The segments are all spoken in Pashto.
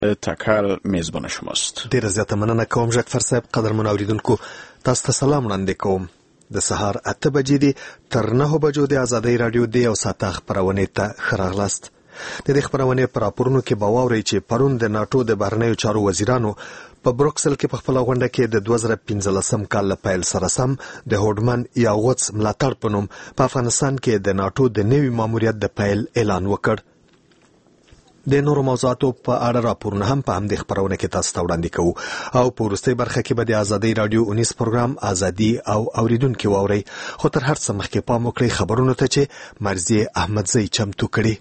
تکل میزبان شماست. ډیره زیاته مننه کوم ژغفر صاحب. قدرمن اوریدونکو، تاسو ته سلام وړاندې کوم. د سهار 8 بجې دي تر 9 بجو د ازادۍ رادیو د یو ساعت خبرونه ته خراغلاست. د دې خبرونه پر راپورونو کې باوري چې پرون د ناتو د بهرنیو چارو وزیرانو په بروکسل کې په خپل غونډه کې د 2015 کال له پیل سره سم د هوډمن یا غوڅ ملاتړ په نوم په افغانستان کې د ناتو د نوي ماموریت د پیل اعلان وکړ. د نورو موضوعاتو په اړه راپورونه هم په همدې خبرونه کې تاسو ته وړاندې کوو او په وروستۍ برخه کې به د ازادۍ رادیو 19 پروګرام ازادي او اوریدونکو واوري. خو تر هر څه مخکې پام وکړئ خبرونه ته چې مرزي احمدزی چمتو کړي.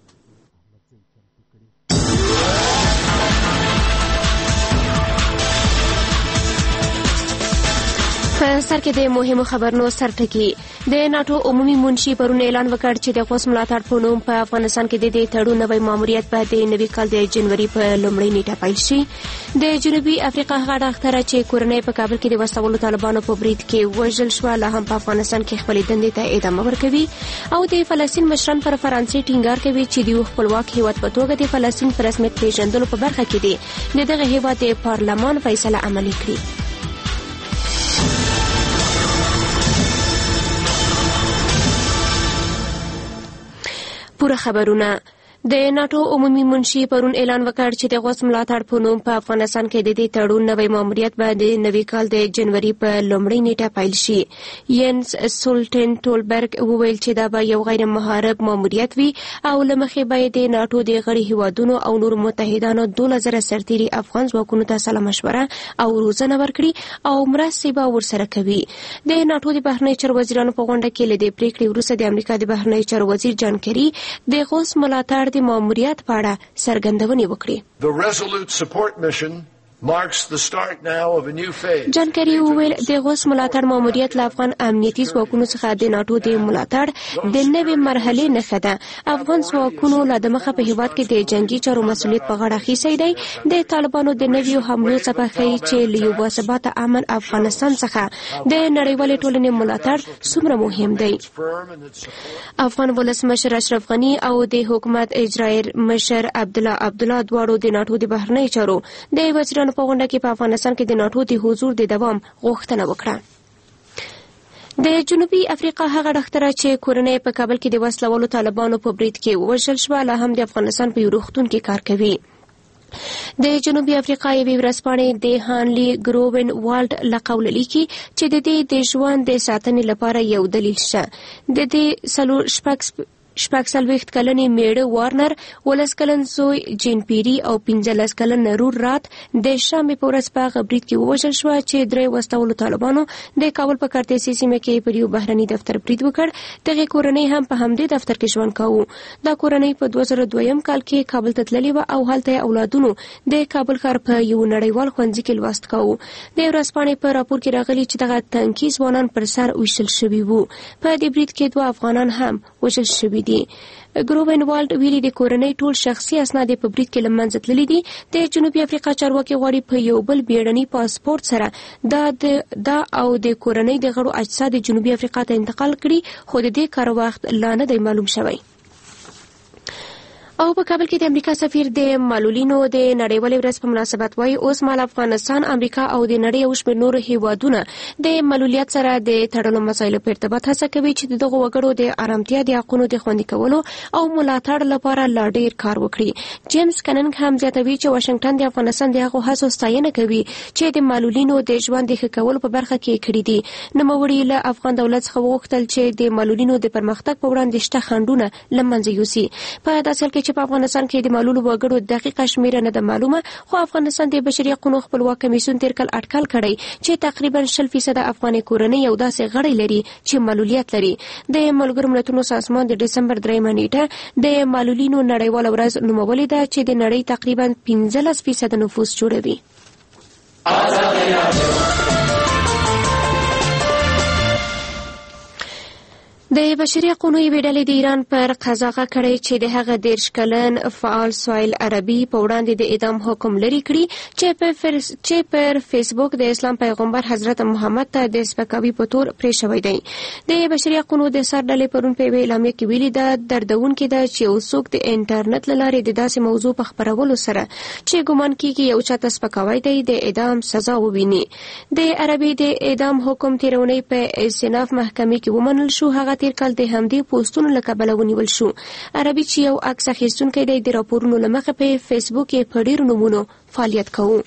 په سر کې د مهمو خبرونو سرټکی. د ناتو عمومي منشي پرون اعلان وکړ چې د غوث ملاتړ په نوم په افغانستان کې د تړون نوی ماموریت په د نوي کال د جنوري په لومړۍ نیټه پیل شي. د جنوبي افریقا هغه ډاکټره چې کورنۍ په کابل کې د وسلوالو طالبانو په برید کې وژل شو لا هم په افغانستان کې خپل دندې ته ادامه ورکوي او د فلسطین مشران پر فرانسې ټینګار کوي چې د خپلواک هیواد په توګه د فلسطین پر رسمیت پیژندلو په برخه کې د دغه هیواد د پارلمان فیصله عملي کړي. پوره خبرونه. د ناتو عمومي منشي پرون اعلان وکړ چې د غوث ملاتړ په نوم په افغانستان کې د تړون نوی ماموریت به د نوي کال د جنوري په لومړۍ نیټه پیل شي. ینس سولټنټولبرګ وویل چې دا به یو غیر محارب ماموریت وي او لمخې به د ناتو د غړي هیوادونو او نور متحدانو 2000 سرتیري افغان ځواکونو ته سلا مشوره او روزنه ورکړي او مرستې به ورسره کوي. د ناتو د بهرنی چارو وزیرانو په غونډه کې له دې پریکړې وروسته د امریکا د بهرنی چارو وزیر جان کری د غوث ملاتړ د ماموریت په اړه څرګندونې وکړي. جان کری وویل د غوث ملاتړ ماموریت له افغان امنیتي ځواکونو څخه د ناتو د ملاتړ د نوې مرحلې نښه ده. افغان ځواکونو له دمخه په هیواد کې د جنگي چارو مسؤلیت په غاړه اخیستی دی. د طالبانو د نویو حملو څخه ښیي چې له یو باثباته امن افغانستان څخه د نړیوالې ټولنې ملاتړ څومره مهم دی. افغان ولسمشر اشرف غني او د حکومت اجرایي مشر عبدالله دواړو د ناتو د بهرنی چارو د وزیرانو په غونډه کې په افغانستان کې د ناتو د حضور د دوام غوښتنه وکړه. د جنوبي افریقا هغه ډاکټره چې کورنۍ په کابل کې د وسلوالو طالبانو په برید کې وژل شوه لا هم د افغانستان په یو روغتون کې کار کوي. د جنوبي افریقا یوې ورځپاڼې د هانلي ګروون والډ له قوله لیکي چې د دې د ژوند د ساتنې لپاره یو دلیل شته. د دې 46 کلنې میړه وارنر، 11 کلن زوی جین پیری او 15 کلن نرور رات د شنبې په ورځ په غبرید کې ووژل شو چې درې وسلوالو طالبانو د کابل په کارتیسي سیمه کې پر یو بهرني دفتر برید وکړ. دغه کورنۍ هم په همدې دفتر کې ژوند کاوه. دا کورنۍ په 2002 کال کې کابل ته تللې و او هلته اولادونو د کابل ښار په یو نړیوال ښوونځي کې لوست کاوه. د ورځپاڼې په راپور کې راغلي چې دغه تنکي ځوانان پر سر وشل شوي وو. په دې برید کې 2 افغانان هم وژل شوي دي. ګروون والډ ویلي د کورنۍ ټول شخصي اسناد په برید کې له منځه تللي دي. د جنوبي افریقا چارواکي غواړي په یو بل بیړني پاسپورت سره دا او د کورنۍ د غړو اجساد د جنوبي افریقا ته انتقال کړي، خو د دې کار وخت لا نه دی معلوم شوی. او په کابل کې د امریکا سفیر د معلولینو د نړیوالې ورځ په مناسبت وایي اوس مهال افغانستان، امریکا او د نړۍ او شمېر نورو هیوادونه د معلولیت سره د تړلو مسایلو په ارتباط هڅه کوي چې دغه وګړو د آرامتیا د حقونو د خوندي کولو او ملاتړ لپاره لا ډیر کار وکړي. جیمز کننګ هم زیاتوي چې واشنگټن د افغانستان د هغو هڅو ستاینه کوي چې د معلولینو د ژوند د ښه کولو په برخه کې کړي دي. نوموړي له افغان دولت څخه وغوښتل چې د معلولینو د پرمختګ په وړاندې شته خنډونه له منځه یوسي. په داسې حال کې په افغانستان کې د معلولو وګړو دقیقه شمیره نه ده معلومه، خو افغانستان د بشري حقوقو خپلواک کمیسیون تیر کال اټکل کړی چې تقریبا 40% افغاني کورنۍ یو داسې غړی لري چې معلولیت لري. د ملګرو ملتونو سازمان د ډسمبر 3 نیټه د معلولینو نړیواله ورځ نومولې ده چې د نړۍ تقریبا 15% نفوس جوړوي. د بشري حقوقو ډلې د ایران پر قضاغه کړی چې د هغه 10 کلن فعال سویل عربي په وړاندې د اعدام حکم لري کړی چې پر فیسبوک د اسلام پیغمبر حضرت محمد ته د سپکاوي په تور پرې شوی دی. د بشري حقوقو د سر ډلې پرون په اعلامیه کې ویلي ده دردونکې ده چې اوسوک د انټرنیټ له لارې د داسې موضوع په خپرولو سره چې ګمان کیږي یو چاته سپکاوی دی د اعدام سزا وویني. د عربي د اعدام حکم تیرونی په استئناف محکمې کې ومنل شو. هغه تیر کال د همدې پوسټونو له کبله ونیول شو. عربي چې یو عکس اخیستونکی دی د راپورونو له مخې په فیسبوک کې په ډیرو نومونو فعالیت کوي.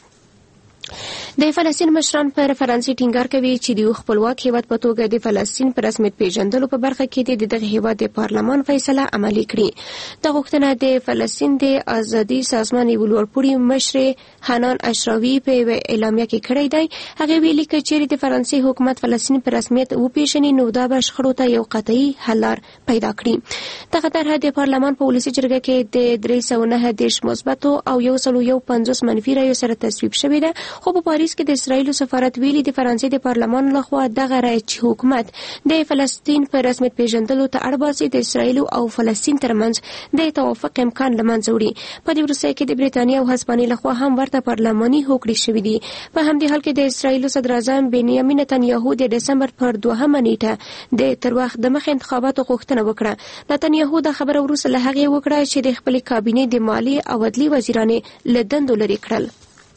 د فلسطین مشران پر فرانسې ټینګار کوي چې د خپلواک هیواد په توګه د فلسطین پر رسمیت پیژندلو په برخه کې د دغه هیواد د پارلمان فیصله عملي کړي. د غوښتنه د فلسطین د ازادي سازمان یو لوړپوړي مشر حنان اشراوي په اعلامیه کې کړی دی. هغه ویلي چې چیرې د فرانسې حکومت فلسطین پر رسمیت وپیژني نو دا به شخړو ته یو قطعي حل لار پیدا کړي. دغه طرح د پارلمان په ولسي جرګه کې د 309 مثبتو او 150 منفي رایو سره تصویب شوې ده. خو په پاریس کې د اسرایل سفارت ویلي د فرانسې د پارلمان لخوا دغه رای چې حکومت د فلسطین پر رسمیت پیژندلو ته اړ باسي د اسرایل او فلسطین ترمنځ د توافق امکان له منځه وړي. په دې وروسته کې د بریتانیا او هسپانیې لخوا هم ورته پارلماني هوکړې شوې دي. په همدې حال کې د اسرایل صدر اعظم بنیامین نتنیاهو د دسمبر پر 2 نیټه د تر وخت د مخ انتخاباتو غوښتنه وکړه. نتنیاهو د خبرو وروسته له هغې وکړه چې د خپل کابینې د مالی او عدلي وزیرانې له دندو لرې کړل.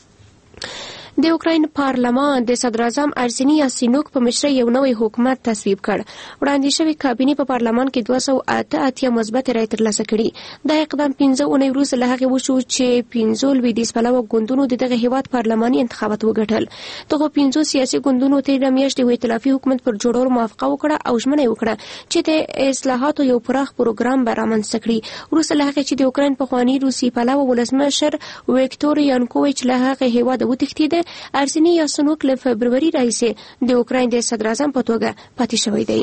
د اوکراین پارلمان د صدر اعظم ارسني یاسینوک په مشرۍ یو نوی حکومت تصویب کړ. وړاندې شوی کابینې په پارلمان کې 288 مثبت رای ترلاسه کړي. دا اقدام 15 اونۍ وروسته له هغې وشو چې 15 لویدیځ پلوه ګوندونو د دغه هیواد پارلماني انتخابات وګټل. دغه 15 سیاسي ګوندونو تېره میاشت د ائتلافي حکومت پر جوړولو موافقه وکړه او ژمنه وکړه چې د اصلاحاتو یو پراخ پروګرام به رامنځته کړي. وروسته له هغې چې د اوکراین پخواني روسي پلوه ولسمشر ویکتور یانکوویچ له هغه هیواده وتښتېد، ارسني یاسینوک له فبروري راهیسې د اوکراین د صدر اعظم په توګه پاتې شوی دی.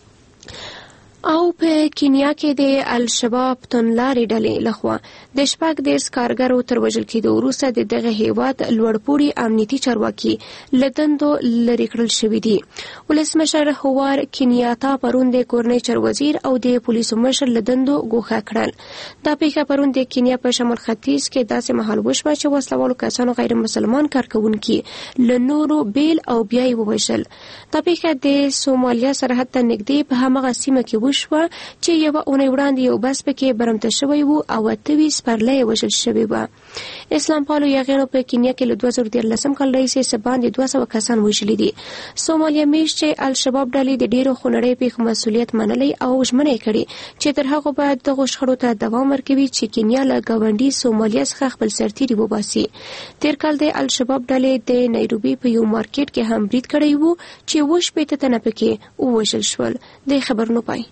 او په کینیا کې د الشباب توندلارې ډلې لخوا د 14 کارګرو تر وژل کېدو وروسته د دغه هیواد لوړپوړي امنیتي چارواکي له دندو لرې کړل شوي دي. ولسمشر هوار کینیاتا پرون د کورنۍ چارو وزیر او د پولیسو مشر له دندو ګوښه کړل. دا پیښه پرون د کینیا په شمال ختیځ کې داسې مهال وشوه چې وسلوالو کسانو غیر مسلمان کارکوونکي له نورو بیل او بیا یې ووژل. دا پیښه د سومالیا سرحد ته نږدې په همغه سیمه کې وشوه چې یوه اونۍ وړاندې یو بس پکې برمته شوی و او 28 سپرلۍ وژل شوي وه. اسلام پالو یاغیانو په کینیا کې له 2013 کال راهیسې څه باندې 200 کسان وژلي دي. سومالیا میشت چې الشباب ډلې د ډیرو خونړۍ پیښو مسؤلیت منلی او ژمنه یې کړې چې تر هغه بعد دغو شخړو ته دوام ورکوي چې کینیا له ګاونډي سومالیا څخه خپل سرتیري وباسي. تیر کال د الشباب ډلې د نایروبي په یو مارکیټ کې هم برید کړی و چې 80 تنه پکې ووژل شول. د خبر نو پای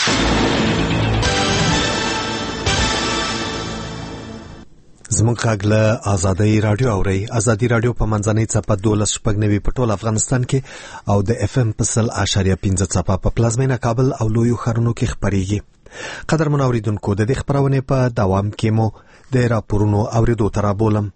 زموږ غږ له ازادۍ راډیو اورئ. ازادي راډیو په منځنۍ څپه 12.9 په ټول افغانستان کې او د FM په 100.5 څپه په پلازمینه کابل او لویو ښارونو کې خپرېږي. قدرمن اوریدونکو، د دې خپرونې په دوام کې مو د راپورونو اوریدو ته رابولم.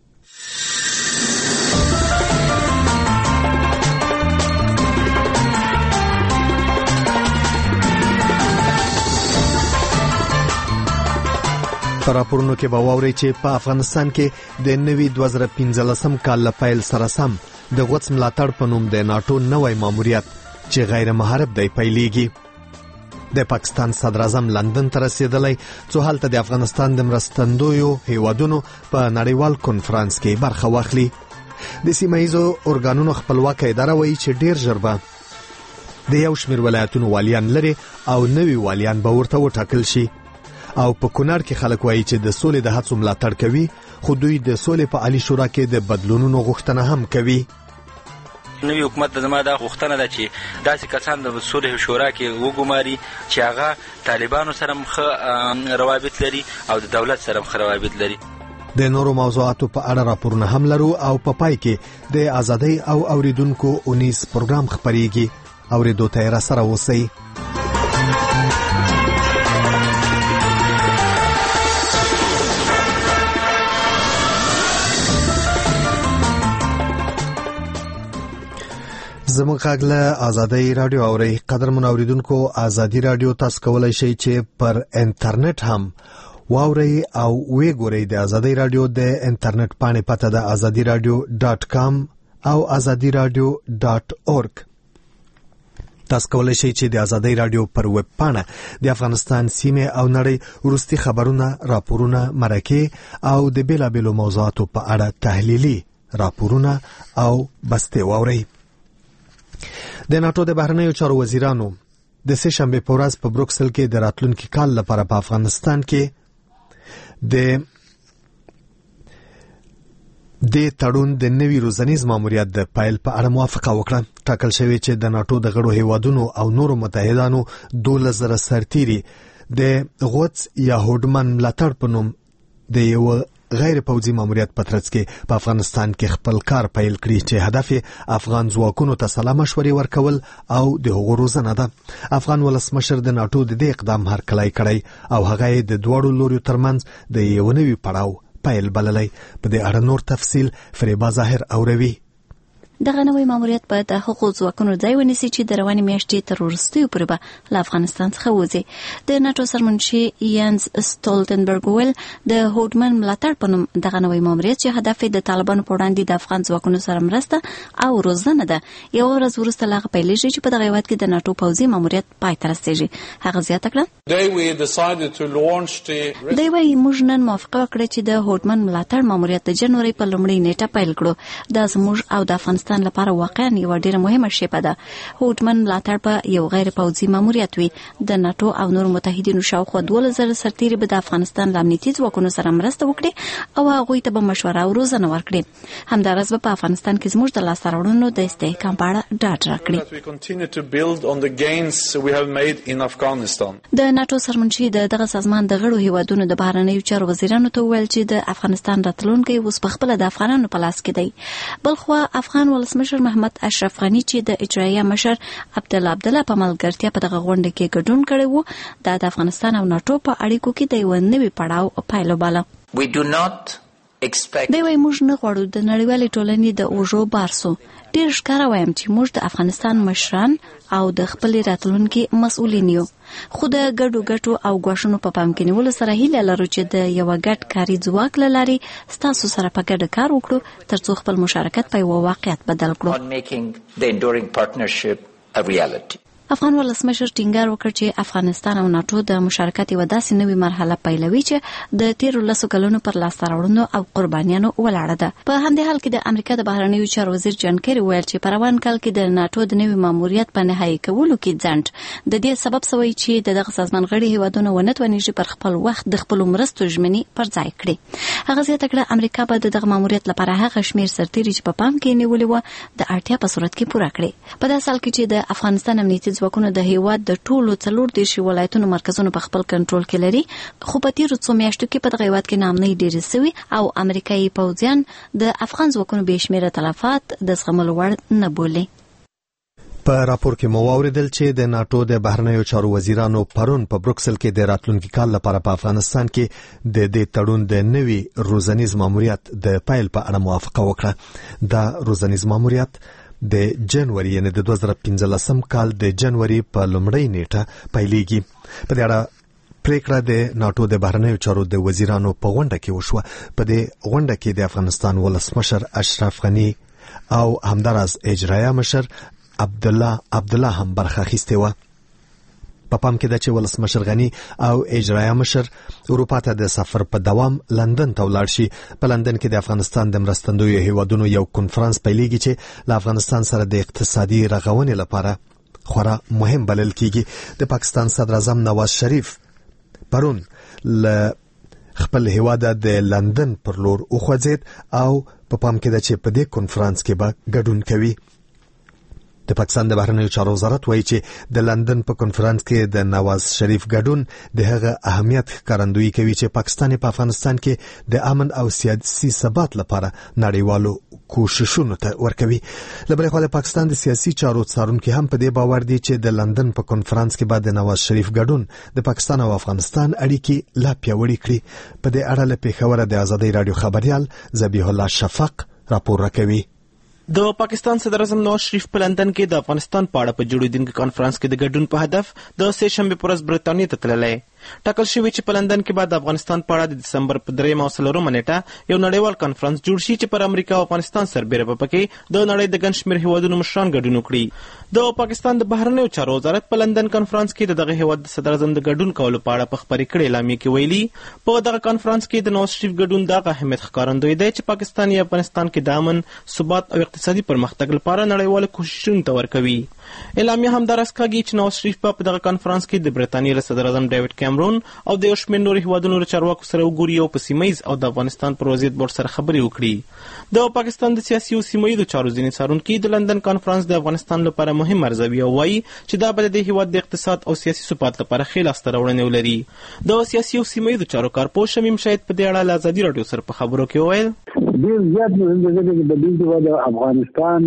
په راپورونو کې به واورئ چې په افغانستان کې د نوي 2015 کال له پیل سره سم د غوڅ ملاتړ په نوم د ناټو نوی ماموریت چې غیر محارب دی پیلېږي. د پاکستان صدر اعظم لندن ته رسیدلی څو هلته د افغانستان د مرستندویو هیوادونو په نړیوال کنفرانس کې برخه واخلي. د سیمهیزو ارګانونو خپلواکه اداره وایي چې ډیر ژر به د یو شمېر ولایتونو والیان لري او نوي والیان به ورته وټاکل شي. او په کونړ کې خلک وایي چې د سولې د هڅو ملاتړ کوي، خو دوی د سولې په عالی شورا کې د بدلونونو غوښتنه هم کوي. نوی حکومت د زما دا غوښتنه ده چې داسې کسان د صلح شورا کې وګماري چې هغه طالبانو سره مخ روابط لري او د دولت سره مخ روابط لري. د نورو موضوعاتو په اړه راپورونه هم لرو او په پای کې د ازادۍ او اوریدونکو اونیس پروګرام خپرېږي. اوریدو ته را سره اوسئ. زموږ غږ له آزادۍ رادیو اوري. قدرمن اوریدونکو، آزادۍ رادیو تاسو کولای شئ چې پر انټرنیټ هم واوري او وګورئ. د آزادۍ رادیو د انټرنیټ باندې پته ده azadiradio.com او azadiradio.org. تاسو کولای شئ چې د آزادۍ رادیو پر ویب پاڼه د افغانستان سیمه او نړۍ ورستي خبرونه، راپورونه، مرکې او د بیلابېلو موضوعاتو په اړه تحلیلي راپورونه او بستې واورئ. د ناتو د بهرنیو چارو وزیرانو د سه شنبه په ورځ په بروکسل کې د راتلونکي کال لپاره په افغانستان کې د تړون د نوي روزنیز ماموریت د پایل په اړه موافقه وکړه. ټاکل شوی چې د ناتو د غړو هیوادونو او نورو متحدانو 12,000 سرتیري د غوڅ یا هوډمن ملاتړ په نوم د یو غیر پوځي ماموریت په ترڅ کې په افغانستان کې خپل کار پیل کړي چې هدف افغان ځواکونو ته سلا مشورې ورکول او د هغو روزنه ده. افغان ولسمشر د ناتو د دې اقدام هرکلی کړی او هغه د دوړو لوري ترمنځ د یو نوي پړاو پیل بللی. په دې اړه نور تفصیل فریبا ظاهر اوروي. دغه نوې ماموریت په د حقوقو ځواکونو ځای ونیسي چې د روانې میاشتې تر وروستیو پورې به له افغانستان څخه وځي. د ناتو سرمنشي یانز سټولټنبرګ ویل د هوډمن ملاتړ په نوم دغه نوې ماموریت چې هدف د طالبانو په وړاندې د افغان ځواکونو سره مرسته او روزنه ده، یو ورځ وروسته لا پیلېږي چې په دغه هیواد کې د ناتو پوځي ماموریت پای ته رسیږي. هغه زیاته کړه، دوی وايي موږ نن موافقه وکړه چې د هوډمن ملاتړ ماموریت د جنوري په لومړۍ نیټه پیل کړو. دا زموږ او د افغانستان لپاره واقعا یو ډیره مهمه شیبه ده. هوډمن ملاتړ په یو غیر پوځي ماموریت وي. د ناتو او نور متحدینو شاوخوا 12,000 سرتیري به د افغانستان له امنیتي ځواکونو سره مرسته وکړي او هغوی ته به مشوره او روزنه ورکړي. همداراز به په افغانستان کې زموږ د لاسته راوړنو د استحکام په اړه ډاډ راکړي. د ناتو سرمنشي دغه سازمان د غړو هیوادونو د بهرنیو چارو وزیرانو ته ویل چې د افغانستان راتلونکی اوس په خپل د افغانانو په لاس کې دی. بلخوا افغان ولسمشر محمد اشرف غنی چې د اجرایه مشر عبدالله په ملګرتیا په دغه غونډه کې ګډون کړی و، دا د افغانستان او ناتو په اړیکو کې د یو نوي پړاو پایله باله. دوی وايي موږ نه غواړو د نړیوالې ټولنې د اوږو بارسو. ډېر ښکاره وایم چې موږ د افغانستان مشران او د خپلې راتلونکي مسؤلین یو، خو د ګډو ګټو او ګواښونو په پام کې نیولو سره هیله لرو چې د یو ګډ کاري ځواک له لارې ستاسو سره په ګډه کار وکړو ترڅو خپل مشارکت په یو واقعیت بدل کړو. افغان ولسمشر ټینګار وکړ چې افغانستان او ناتو د مشارکت یوه داسې نوې مرحله پیلوي چې د تیرو 10 کلونو پر لاسته راوړنو او قربانیانو ولاړه ده. په همدې حال کې د امریکا د بهرنیو چارو وزیر جان کیری ویل چې په روان کال کې د ناتو د نوي ماموریت په نهایي کولو کې ځنډ د دې سبب شوی چې دغه سازمان غړي هیوادونه ونه توانیږي پر خپل وخت د خپل مرستو ژمنې پر ځای کړي. هغه زیاته کړه امریکا به دغه ماموریت لپاره هغه شمیر سرتیري چې په پام کې نیولې و د اړتیا په صورت کې پوره کړي. په داسې حال کې چې د افغانستان امنیتي ځواکونه د هیواد د ټولو 34 ولایتونو مرکزونو په خپل کنټرول کې لري، خو په تیرو څو میاشتو کې په دغه هیواد کې نامنۍ ډېرې سوي او امریکایي پوځیان د افغان ځواکونو بې شمېره تلفات د زغملو وړ نه بولي. په راپور کې مو واوریدل چې د ناتو د بهرنیو چارو وزیرانو پرون په بروکسل کې د راتلونکي کال لپاره په افغانستان کې د دې تړون د نوي روزنیز ماموریت د پیل په اړه موافقه وکړه. دا روزنیز ماموریت د جنوري یعنی د 2015 کال د جنوري په لومړۍ نیټه پیلېږي. په دې اړه پریکړه د ناتو د بهرنیو چارو د وزیرانو په غونډه کې وشوه. په دې غونډه کې د افغانستان ولسمشر اشرف غنی او همداراز اجرایه مشر عبدالله هم برخه اخیستې وه. په پام کې ده چې ولسمشر غنی او اجرایه مشر اروپا ته د سفر په دوام لندن ته ولاړ شي. په لندن کې د افغانستان د مرستندویو هیوادونو یو کنفرانس پیلېږي چې له افغانستان سره د اقتصادي رغونې لپاره خورا مهم بلل کېږي. د پاکستان صدر اعظم نواز شریف پرون له خپل هیواد د لندن پر لور وخوځېد او په پام کې ده چې په دې کنفرانس کې به ګډون کوي. د پاکستان د بهرنیو چارو وزارت وایي چې د لندن په کنفرانس کې د نواز شریف ګډون د هغه اهمیت ښکارندویي کوي چې پاکستان په افغانستان کې د امن او سیاسي ثبات لپاره نړیوالو کوششونو ته ورکوي. له بلې خوا د پاکستان د سیاسي چارو څارونکي هم په دې باور دي چې د لندن په کنفرانس کې به د نواز شریف ګډون د پاکستان او افغانستان اړیکې لا پیاوړې کړي. په دې اړه له پېښوره د آزادۍ راډیو خبریال ذبیح الله شفق راپور راکوي. د پاکستان صدر اعظم نواز شریف په لندن کې د افغانستان په اړه په جوړیدونکي کانفرنس کې د ګډون په هدف د سه شنبې پر ورځ برتانیې ته تللی. ټاکل شوی چې په لندن کې بعد د افغانستان په اړه د دسمبر په 3 او 4 نیټه یو نړیوال کانفرنس جوړ شي چې پر امریکا او افغانستان سربېره به پکې د نړۍ د ګڼ شمېر هیوادونو مشران ګډون وکړي. د پاکستان د بهرنیو چارو وزارت په لندن کانفرنس کې د دغه هیواد د صدر اعظم د ګډون کولو په اړه په خبرې کړې اعلامیه کې ویلي په دغه کانفرنس کې د نواز شریف ګډون د اهمیت ښکارندوی دی چې پاکستان یا افغانستان کې د امن، ثبات او اقتصادي پرمختګ لپاره نړیوال کوششونه ته ورکوي. اعلامیه هم دا راښکاږي چې نواز شریف په دغه کانفرنس کې د برتانیې له صدر اعظم ډیوډ کیمرون او د یو شمېر نورو هیوادونو له چارواکو سره وګوري او په سیمه ییز او د افغانستان پر وضعیت بورډ سره خبرې وکړي. د پاکستان د سیاسي او سیمه ییزو چارو ځینې څارونکي د لندن کانفرنس د افغانستان لپاره مهم ارزوي او وایي چې دا به د هیواد د اقتصاد او سیاسي ثبات لپاره ښې لاسته راوړنې ولري. د سیاسي او سیمه ییزو چارو کارپوه شمیم شاهد په دې اړه له ازادي راډیو سره په خبرو کې وویل ډېر زیات مهم دی چې د دې د افغانستان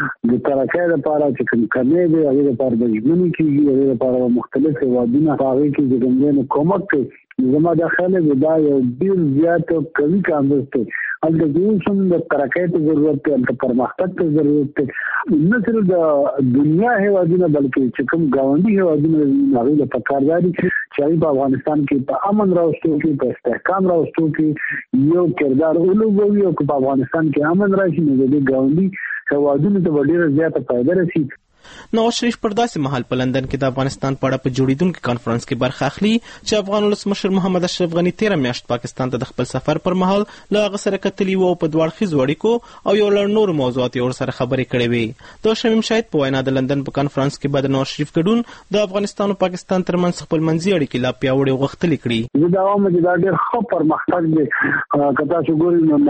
د ترقۍ لپاره چې کوم کمې دی هغه لپاره د ژمنې کېږي هغه لپاره مختلف هیوادونه هغه کې د ګمګنو کومک کوي. زما د خلک دا یو ډېر زیات قوي کاندید دی. هلته کې هم د ترقۍ ته ضرورت دی، هلته پرمختګ ته ضرورت دی. نه صرف د دنیا هیوادونه بلکې چې کوم ګاونډي هیوادونه هغوی له پکار دي چې هغوی په افغانستان کې په امن راوستو کې په استحکام راوستو کې یو کردار ولوبوي او که په افغانستان کې امن راشي نو د دې ګاونډي هیوادونو ته به ډېره زیاته فایده رسي. نواز شریف پر داسې مهال په لندن کې د افغانستان په اړه په جوړیدونکي کانفرنس کې برخه اخلي چې افغان ولسمشر محمد اشرف غني 13 میاشت پاکستان ته د خپل سفر پر مهال له هغه سره کتلي وو او په دوه اړخیزو اړیکو او یو لړ نورو موضوعاتو ورسره خبرې کړې وې. د شمیم شاهد په وینا د لندن په کانفرنس کې به د نواز شریف ګډون د افغانستان او پاکستان ترمنځ خپلمنځي اړیکې لا پیاوړې او غښتلې کړي. زه دا وایم چې دا ډېر ښه پرمختګ دی. که تاسو ګورئ نو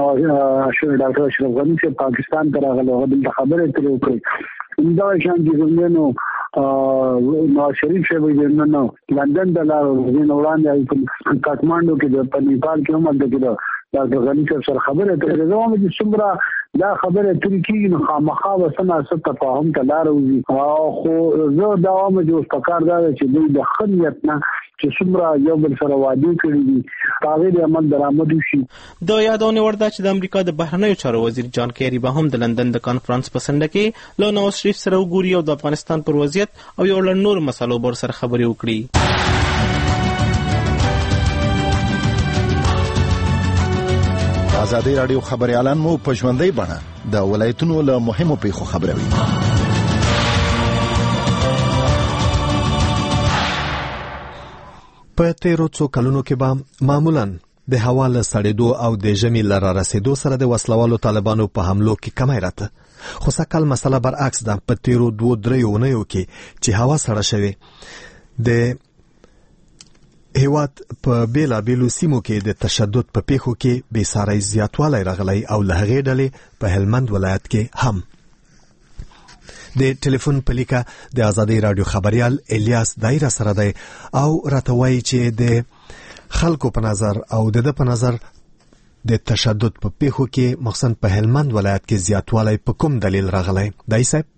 ډاکټر اشرف غني چې پاکستان ته راغلی هغه دلته خبرې ترې وکړې. دا شان چې څنګه نواز شریف چې نن لندن ته لاړ وړاندې کاټمانډو کې په نیپال کې هم د ډاکټر غني سره خبرې اترې کوم چې څومره دا خبرې اترې کېږي نو خامخا به څه ناڅه تفاهم ته لاره وځي. خو زه دا وایم چې اوس پکار دا ده چې دوی د ښه نیت نه چې څومره یو بل سره وعدې کړي دي هغې د عمل درآمد وشي. د یادونې وړ ده چې د امریکا د بهرنیو چارو وزیر جان کیری به هم د لندن د کانفرنس په څنډه کې له نواز شریف سره وګوري او د افغانستان پر وضعیت او یو لړ نورو مسالو به ورسره خبرې وکړي. ازادي راډیو خبريالان مو په ژوندۍ بڼه د ولایتونو له مهمو پیښو خبروي. په تیرو څو کلونو کې به معمولاً د هوا له سړېدو او د ژمي له رارسېدو سره د وسلوالو طالبانو په حملو کې کمی راته. خو سږکال مسله برعکس ده. په تیرو 2-3 اونیو کې چې هوا سړه شوې د هیواد په بیلابیلو سیمو کې د تشدد په پیښو کې بې ساري زیاتوالی راغلی او له هغې ډلې په هلمند ولایت کې هم. د ټلیفون په لیکه د ازادي راډیو خبريال الیاس دایره سره دی او راته وایي چې د خلکو په نظر او د په نظر د تشدد په پیښو کې مخصوصا په هلمند ولایت کې زیاتوالی په کوم دلیل راغلی دی صاحب؟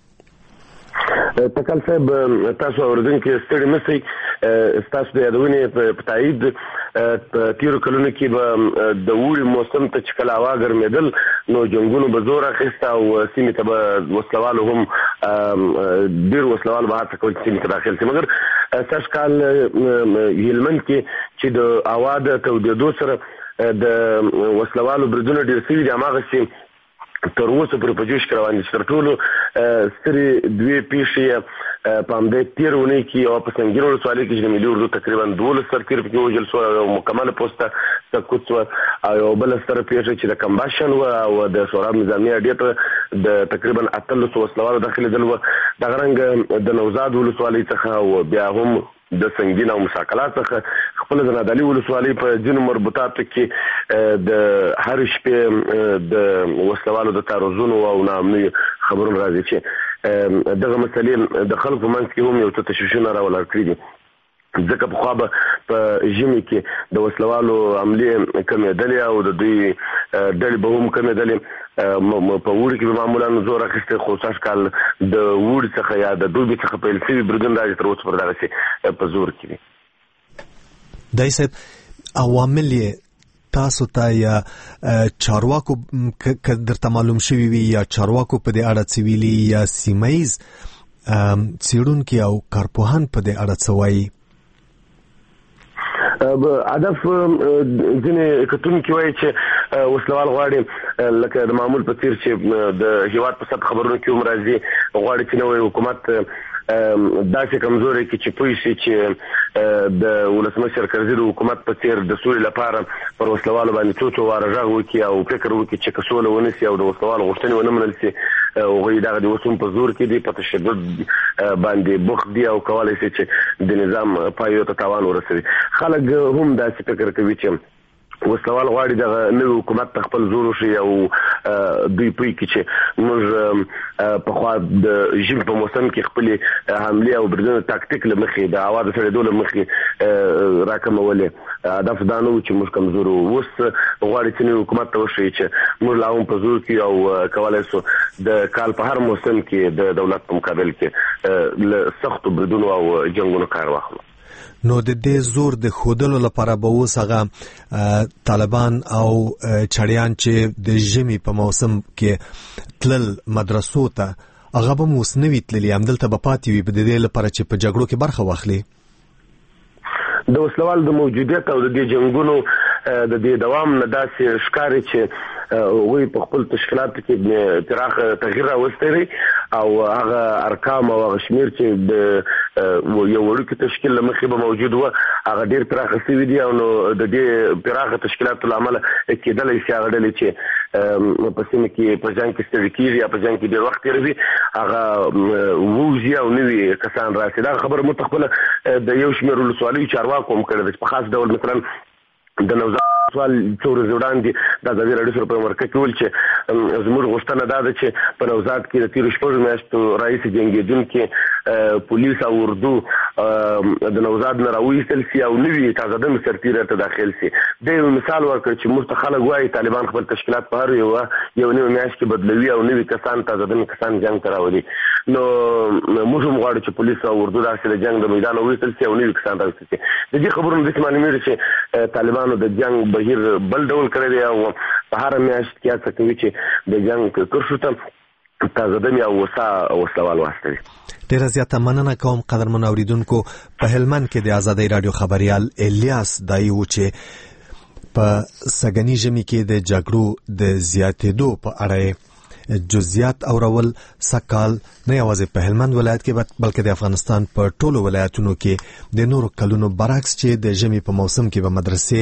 تکل صاحب تاسو اوریدونکو ستړي مسئ تاسو د یادونې په تایید په تیرو کلونو کې به د اوړي موسم ته چې کله هوا ګرمېدل نو جنګونو به زور اخیسته او سیمې ته به وسلوالو هم ډېر وسلوال به هڅه کول چې سیمې ته داخل شي. مګر سږ کال هلمند کې چې د هوا د تودېدو سره د وسلوالو بریدونه ډېر شوي دي هماغسې تر اوسه پورې په جوش کې روان دي. چې تر ټولو سترې دوې پیښې په همدې تېره اونۍ کې یوه په سنګین ولسوالۍ کې چې د ملي اردو تقریبا 12 سرتېر پکې وژل شول او مکمله پوسته سقوط شوه او یوه بله ستره پیښه چې د کمباشن وه او د سوراب نظامي اډې ته د تقریبا 18 وسلوالو داخلېدل وه. دغه رنګه د نوزاد ولسوالۍ څخه او بیا هم د سنگین او مساکلات څخه خپل د نادعلي ولسوالۍ په ځینو مربوطاتو کې د هر شپې د وسلوالو د تعرضونو او ناامنیو خبرونه راځي چې دغه مسلې د خلکو منځ کې هم یو څه تشویشونه راولاړ کړي دي. ځکه پخوا به په ژمي کې د وسلوالو حملې کمېدلې او د دوی ډلې به هم کمېدلې. په اوړي کې به معمولا زور اخیستی خو سږ کال د اوړي څخه یا د دوبي څخه پیل شوي بریدونه دا چې تر اوسه پر دغسې په زور کې دي. دی صاحب عوامل یې تاسو ته یا چارواکو درته معلوم شوی وي یا چارواکو په دې اړه څه ویلي یا سیمایز څېړونکي او کارپوهان په دې اړه څه وایي؟ هدف ځینې کتونکي وایي چې وسلوال غواړي لکه د معمول په څیر چې د هیواد په سطح خبرونو کې هم راځي، غواړي چې نوی حکومت داسې کمزوري کې چې پوه شي چې د ولسمشر کرزي د حکومت په څیر د سولې لپاره پر وسلوالو باندې څو واره غږ وکړي او فکر وکړي چې که سوله ونه شي او د وسلوالو غوښتنې ونه منل شي، هغوی دغه د اوس هم په زور کې دي، په تشدد باندې بوخت دي او کولی شي چې د نظام پایو ته تاوان ورسوي. خلک هم داسې فکر کوي چې وسلوال غواړي دغه نوی حکومت ته خپل زور وشي او دوی پوه کړي چې موږ پخوا د ژمي په موسم کې خپلې حملې او بریدونه تاکتیک له مخې د هوا د سړېدو له مخې راکمولې. هدف دا نه و چې موږ کمزور وو. اوس غواړي چې نوی حکومت ته وښیي چې موږ لا هم په زور کې او کولی شو د کال په هر موسم کې د دولت په مقابل کې له سختو بریدونو او جنګونو کار واخلو. نو د دې زور د ښودلو لپاره به اوس هغه طالبان او چړیان چې د ژمي په موسم کې تلل مدرسو ته هغه به اوس نه وي تللي، همدلته به پاتې وي د دې لپاره چې په جګړو کې برخه واخلي. د وسلوال د موجودیت او د دې جنګونو د دې دوام نه داسې ښکاري چې هغوی په خپل تشکیلاتو کې پراخ تغییر راوستی او هغه ارقام او هغه شمیر چې د یو وړوکي تشکیل له مخې به موجود و هغه ډېر پراخه شوي دي او نو د دې پراخه تشکیلاتو له امله کېدلی شي هغه ډلې چې په سیمه کې په جنګ کې ستړي کېږي یا په جنګ کې ډېر وخت تېروي هغه ووځي او نوي کسان راسي. دا خبره موږ خپله د یو شمېر ولسوالیو چارواکو هم کړې ده چې په خاص ډول مثلا د نوزاد سوال څو ورځې وړاندې د ازادي راډیو سره په مرکه کې ویل چې زموږ غوښتنه دا ده چې په نوزاد کې د تېرو شپږو میاشتو راهیسې جنګېدونکي پولیس او اردو د نوزاد نه راویستل شي او نوي تازه دمې سرتېري ته داخل شي. د یو مثال ورکړ چې موږ ته خلک وایي طالبان خپل تشکیلات په هر یو نوې میاشت کې بدلوي او نوي کسان تازه دمې کسان جنګ ته راولي. نو موږ هم غواړو چې پولیس او اردو داسې د جنګ د میدان وویستل شي او نوي کسان راوستل شي. د دې خبرونو داسې معلومېږي چې طالبانو د جنګ بهیر بل ډول کړی دی او په هره میاشت کې هڅه کوي چې د جنګ کرښو ته تازه دمې او وسلوال واستوي. ډیره زیاته مننه کوم قدرمن اوریدونکو. په هلمند کې د ازادۍ راډیو خبریال الیاس دای و چې په سګنی ژمي کې د جګړو د زیاتېدو په اړه جزئیات اورول سکال نه یوازې په هلمند ولایت کې بلکې د افغانستان په ټولو ولایتونو کې د نورو کلونو برعکس چې د ژمي په موسم کې به مدرسې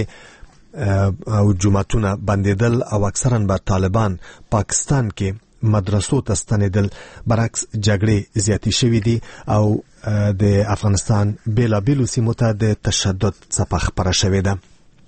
او جماعتونه بندیدل او اکثرا به طالبان پاکستان کې مدرسو ته ستنېدل، برعکس جګړې زیاتې شوې دي او د افغانستان بیلابیلو سیمو ته د تشدد څپه خپره شوې ده.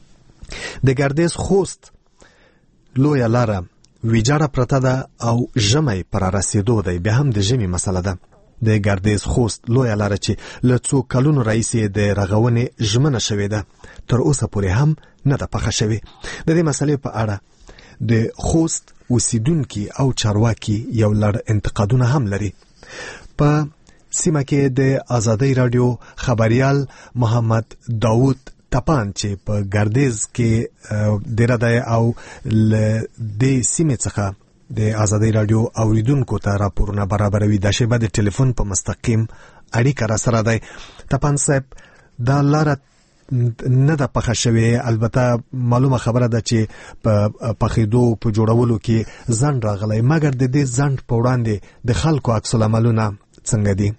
د ګردیز خوست لویه لاره ویجاړه پرته ده او ژمی پر رسېدو دی، بیا هم د ژمي مسله ده. د ګردیز خوست لویه لاره چې له څو کلونو راهیسې د رغونې ژمنه شوې ده تر اوسه پورې هم نه ده پخه شوې. د دې مسلې په اړه د خوست اوسیدونکي او چارواکي یو لړ انتقادونه هم لري. په سیمه کې د ازادۍ راډیو خبریال محمد داوود تپان چې په ګردیز کې ډیره ده او د سیمې څخه د ازادۍ راډیو اوریدونکو ته راپورونه برابروي، دا شیبه د ټلیفون په مستقیم اړیکه را سره دی. تپان صاحب، دا لاره نه ده پخه شوې، البته معلومه خبره ده چې په پخېدو په جوړولو کې ځنډ راغلی، مګر د دې ځنډ په وړاندې د خلکو عکس العملونه څنګه دي؟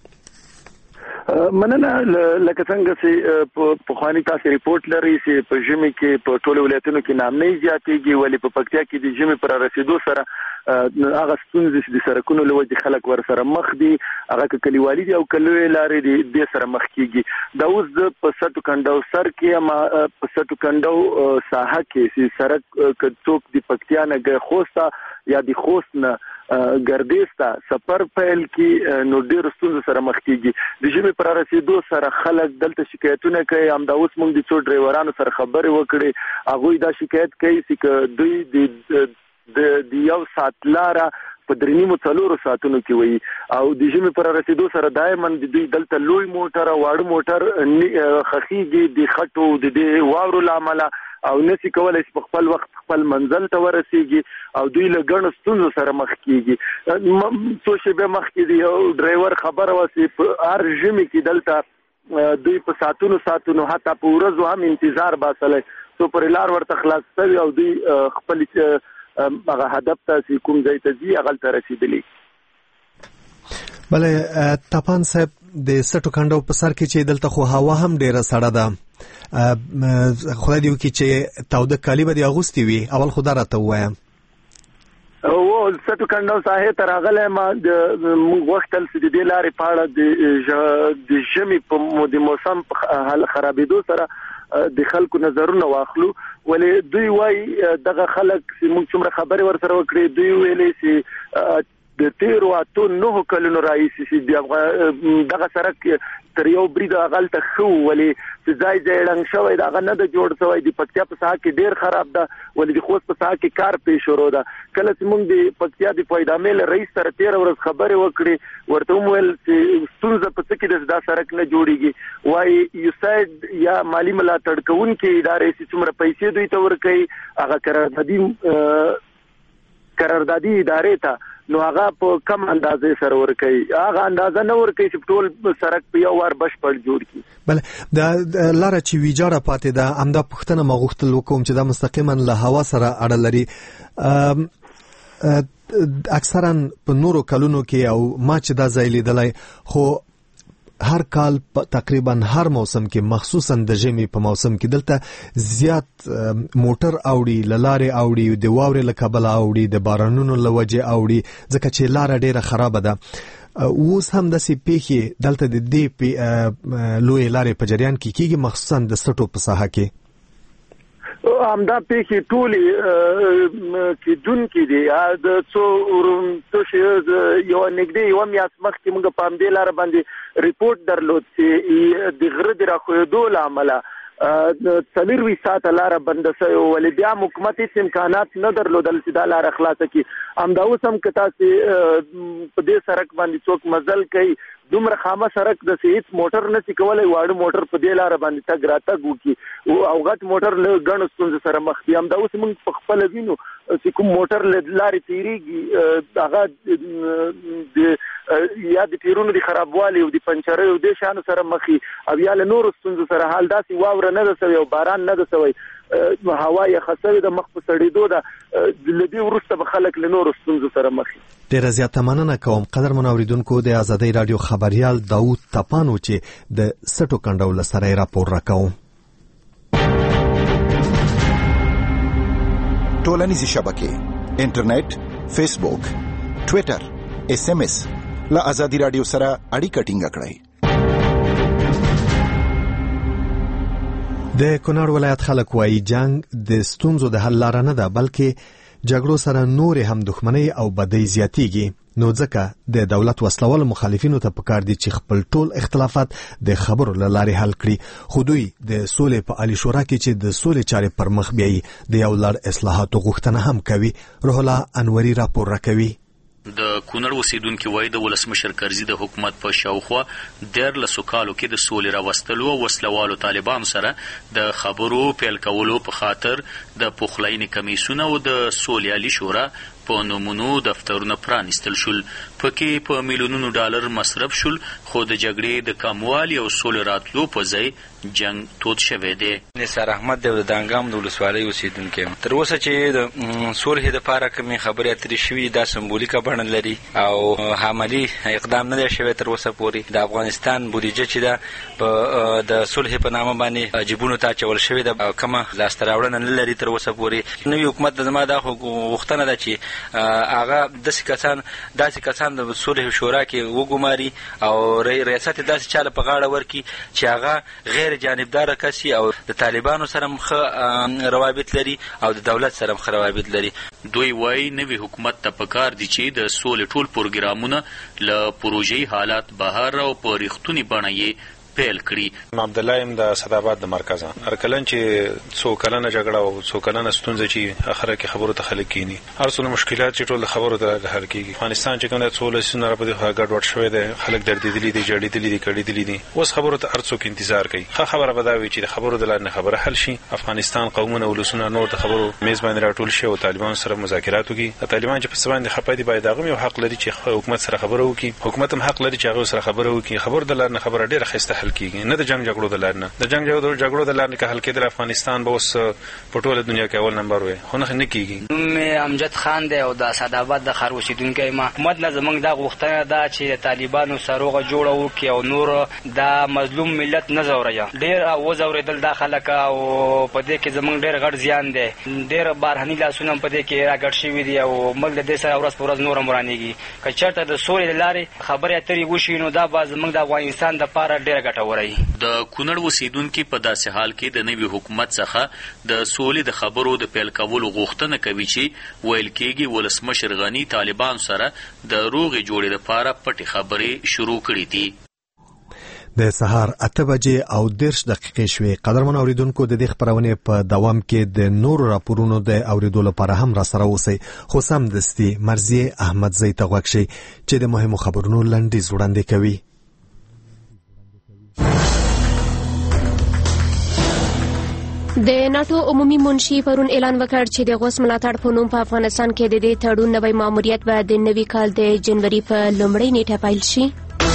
مننه. لکه څنګه چې په خواني تاسو ریپورت لري چې په ژمي کې په ټولو ولایتونو کې نامنۍ زیاتېږي، ولې په پکتیا کې د ژمي پر رسیدو سره هغه ستونزې چې د سړکونو له وجې خلک ورسره مخ دي، هغه که کلیوالي دي او که لویې لارې دي دې سره مخ کېږي. دا اوس زه په سټو کنډو سر کې اما په سټو کنډو ساحه کې چې سړک که څوک د پکتیا نه خوسته یا د خوست نه ګردیز ته سفر پیل کی نو ډېر ستونزې سره مخ کېږي. د ژمي پر رسیدو سره خلک دلته شکایتونه کوي. همدا اوس موږ د څو ډرایورانو سره خبرې وکړې، هغوی دا شکایت کوي چې دوی د یو ساعت لاره په 3.5 ساعتونو کې وي او د ژمي پر رسیدو سره دایماً د دوی دلته لوی موټر او واړه موټر خخیږي د خټو د واورو له امله او نسی کولای په خپل وخت خپل منزل ته ورسیږي او دوی له ګڼو ستونزو سره مخ کیږي. څو شېبې مخکې د یو ډرایور خبره وه چې په هر ژمي کې دلته دوی په ساعتونو حتی په ورځو هم انتظار باسلی څو پورې لار ورته خلاص شوي او دوی خپل هغه هدف ته کوم ځای ته ځي هغلته رسېدلي. بله تپان صاحب د سټو کنډو په سر کې چې دلته خو هوا هم ډیره سړه ده، خدای دې وکړي چې تاوده کالي به دې اغوستي وي. اول خو دا راته ووایم. سټو کنډو ساحې ته راغلی ما موږ غوښتل چې د دې لارې په اړه د ژمي د موسم په خرابېدو سره د خلکو نظرونه واخلو، ولې دوی وایي دغه خلک چې موږ څومره خبرې ورسره وکړې دوی ویلې چې د 13 کلونو راهیسې چې دغه سړک تر یو برید هغلته ښه و، ولې چې ځای ړنګ شوی د هغه نه ده جوړ شوی. د پکتیا په ساحه کې ډېر خراب ده، ولې د خوست په ساحه کې کار پیښ شروع ده. کله چې موږ د پکتیا د پیدامې له رئیس سره 13 ورځ خبرې وکړې ورته وویل چې ستونزه په څه کې ده دا سړک نه جوړېږي. وایي یوساید یا مالي ملاتړ کوونکې ادارې چې څومره پیسې دوی ته ورکوي هغه قراردادي ادارې ته نو هغه په کم اندازې سره ورکوي، هغه اندازه نه ورکوي چې ټول سړک په یو وار بشپړ جوړ کړي. بله د لاره چې ویجاړه پاتې ده همدا پوښتنه ما غوښتل وکړم چې دا مستقیما له هوا سره اړه لري. اکثرا په نورو کلونو کې او ما چې دا ځای لیدلی خو هر کال تقریبا هر موسم کې مخصوصا د ژمي په موسم کې دلته زیات موټر اوړي لارې اوړي د واورې له کبله اوړي د بارانونو له وجې اوړي ځکه چې لاره ډیره خرابه ده. اوس هم داسې پیښې دلته د دې لوی لارې په جریان کې کیږي مخصوصا د سټو په ساحه کې. همدا پیښې ټولې کیدونکې دي. د څو یو نږدې یوه میاشت مخکې موږ په همدې لاره باندې ریپورټ درلود چې د غره د راښویېدو له امله 24 ساعته لاره بنده شوې وه، ولې بیا هم حکومت هېڅ امکانات نه درلودل چې دا لاره خلاصه کړي. همدا اوس هم که تاسې په دې سړک باندې څوک مزل کوي دومره خامه سړک د هیڅ موټر نشي کولی واړه موټر په دې لاره باندې تګ راتګ وکړي او غټ موټر له ګڼو ستونزو سره مخ دي. همدا اوس موږ په خپله وینو چې کوم موټر له لارې تېرېږي هغه یا د ټیرونو د خرابوالي او د پنچرۍ او دې شیانو سره مخ او یا له نورو ستونزو سره حال داسې واوره نه ده سوی او باران نه ده سوی، هوا یخه سوې ده، مخ په سړېدو ده، له دې وروسته به خلک له نورو ستونزو سره مخ وي. ډیره زیاته مننه کوم قدرمن اوریدونکو د آزادۍ راډیو خبریال داود تپانو چې د سټو کنډو له سره راپور راکوم. ټولنیزې شبکې انټرنیټ، فیسبوک، ټویټر، SMS له آزادۍ راډیو سره اړیکه ټینګه کړئ. د کونړ ولایت خلک وایي جنگ د ستونزو د حل لاره نه ده بلکې جګړو سره نورې هم دښمنۍ او بدۍ زیاتیږي. نو ځکه د دولت وسلوال مخالفینو ته پکار دي چې خپل ټول اختلافات د خبرو له لارې حل کړي. خو دوی د سولې په عالی شورا کې چې د سولې چارې پر مخ بیایي د یو لړ اصلاحاتو غوښتنه هم کوي. روح الله انوري راپور راکوي. د کونړ اوسیدونکي وایي د ولسمشر کرزي د حکومت په شاوخوا 13 کالو کې د سولې راوستلو او وسلوالو طالبانو سره د خبرو پیل کولو په خاطر د پخلاینې کمیسیون او د سولې عالی شورا په نومونو دفترونه پرانیستل شول. پکې په میلیونونو ډالر مصرف شول، خو د جګړې د کموالي او سولې راتلو په ځای جنگ تود شوی دی. نثار احمد د دانګام د ولسوالۍ اوسیدونکی تر اوسه چې د صلح دپاره کومې خبرې اترې شوي دا سمبولیکه بڼه لري او عملي اقدام نه دی شوی تر اوسه پورې. د افغانستان بودیجه چې ده په د صلح په نامه باندې جیبونو ته اچول شوې ده، کومه لاسته راوړنه نه لري تر اوسه پورې. نوي حکومت د زما دا غوښتنه ده چې هغه داسې کسان د صلح شورا کې وګماري او ریاست داسې چاله په غاړه ورکړي چې هغه غیر جانبداره کسي او د طالبانو سره ښه روابط لري او د دولت سره ښه روابط لري. دوی وایي نوي حکومت ته پکار دي چې د سولې ټول پروګرامونه له پروژې حالات بهر او په ریښتونې بڼه یې پیل کړي. عبد الله ام د صداباد د مرکز هرکلن چې څو کلنه جګړه او څو کلنه ستونزه چې اخره کې خبرو ته خلک کینی هر څو مشکلات چې ټول خبرو ته حل کیږي. افغانستان چې کومه څو لسونه را په دغه ګډوډ شوی دی خلک دردېدلي دي جړېدلي دي کړېدلي دي اوس خبرو ته هر څوک انتظار کوي. خبره به دا وي چې د خبرو د لارې خبره حل شي. افغانستان قومونه ولسونه نور د خبرو میز باندې راټول شي او طالبان سره مذاکرات وکړي. طالبان چې په سبان د خپې دی باید هغه یو حق لري چې حکومت سره خبرو وکړي. حکومت هم حق لري چې هغه سره خبرو وکړي. خبر د لارې خبره ډیره خسته حل کیږي نه د جنگ جګړو د لارې نه. د جنگ جګړو د لارې که حل کېدل افغانستان به اوس په ټوله دنیا کې اول نمبر وي خو نه کیږي. نوم امجد خان دی او د سعدآباد د ښار اوسیدونکی ما حکومت نه زمونږ دا غوښتنه ده چې طالبانو سروغه جوړه وکړي او نور دا مظلوم ملت نه زوریا. ډیر وزوریدل دا خلک او په دې کې زمونږ ډیر غټ زیان دی. ډیر بارهني لاسونه په دې کې راګډ شوي دي او موږ د دې سره ورځ په ورځ نور مرانېږي. که چېرته د سولې له لارې خبرې اترې وشي نو دا به زمونږ د افغانستان دپاره ډېره ګټوره وي. د کونړ اوسیدونکي په داسې حال کې د نوي حکومت څخه د سولې د خبرو د پیل کولو غوښتنه کوي چې ویل کېږي ولسمشر غني طالبان سره د روغې جوړې لپاره پټې خبرې شروع کړې دي. د سهار 8 بجې او 10 دقیقې شوې. قدرمن اوریدونکو د دې خبرونه په دوام کې د نورو راپورونو د اوریدو لپاره هم را سره اوسئ. خو سم دستي مرزیه احمدزی ته غوښ شي چې د مهمو خبرونو لنډیز وړاندې کوي. د ناتو عمومي منشي پرون اعلان وکړ چې د غوث ملاتړ په نوم په افغانستان کې د دې تړون نوی ماموریت به د نوي کال د جنوري په لومړۍ نیټه پیل شي.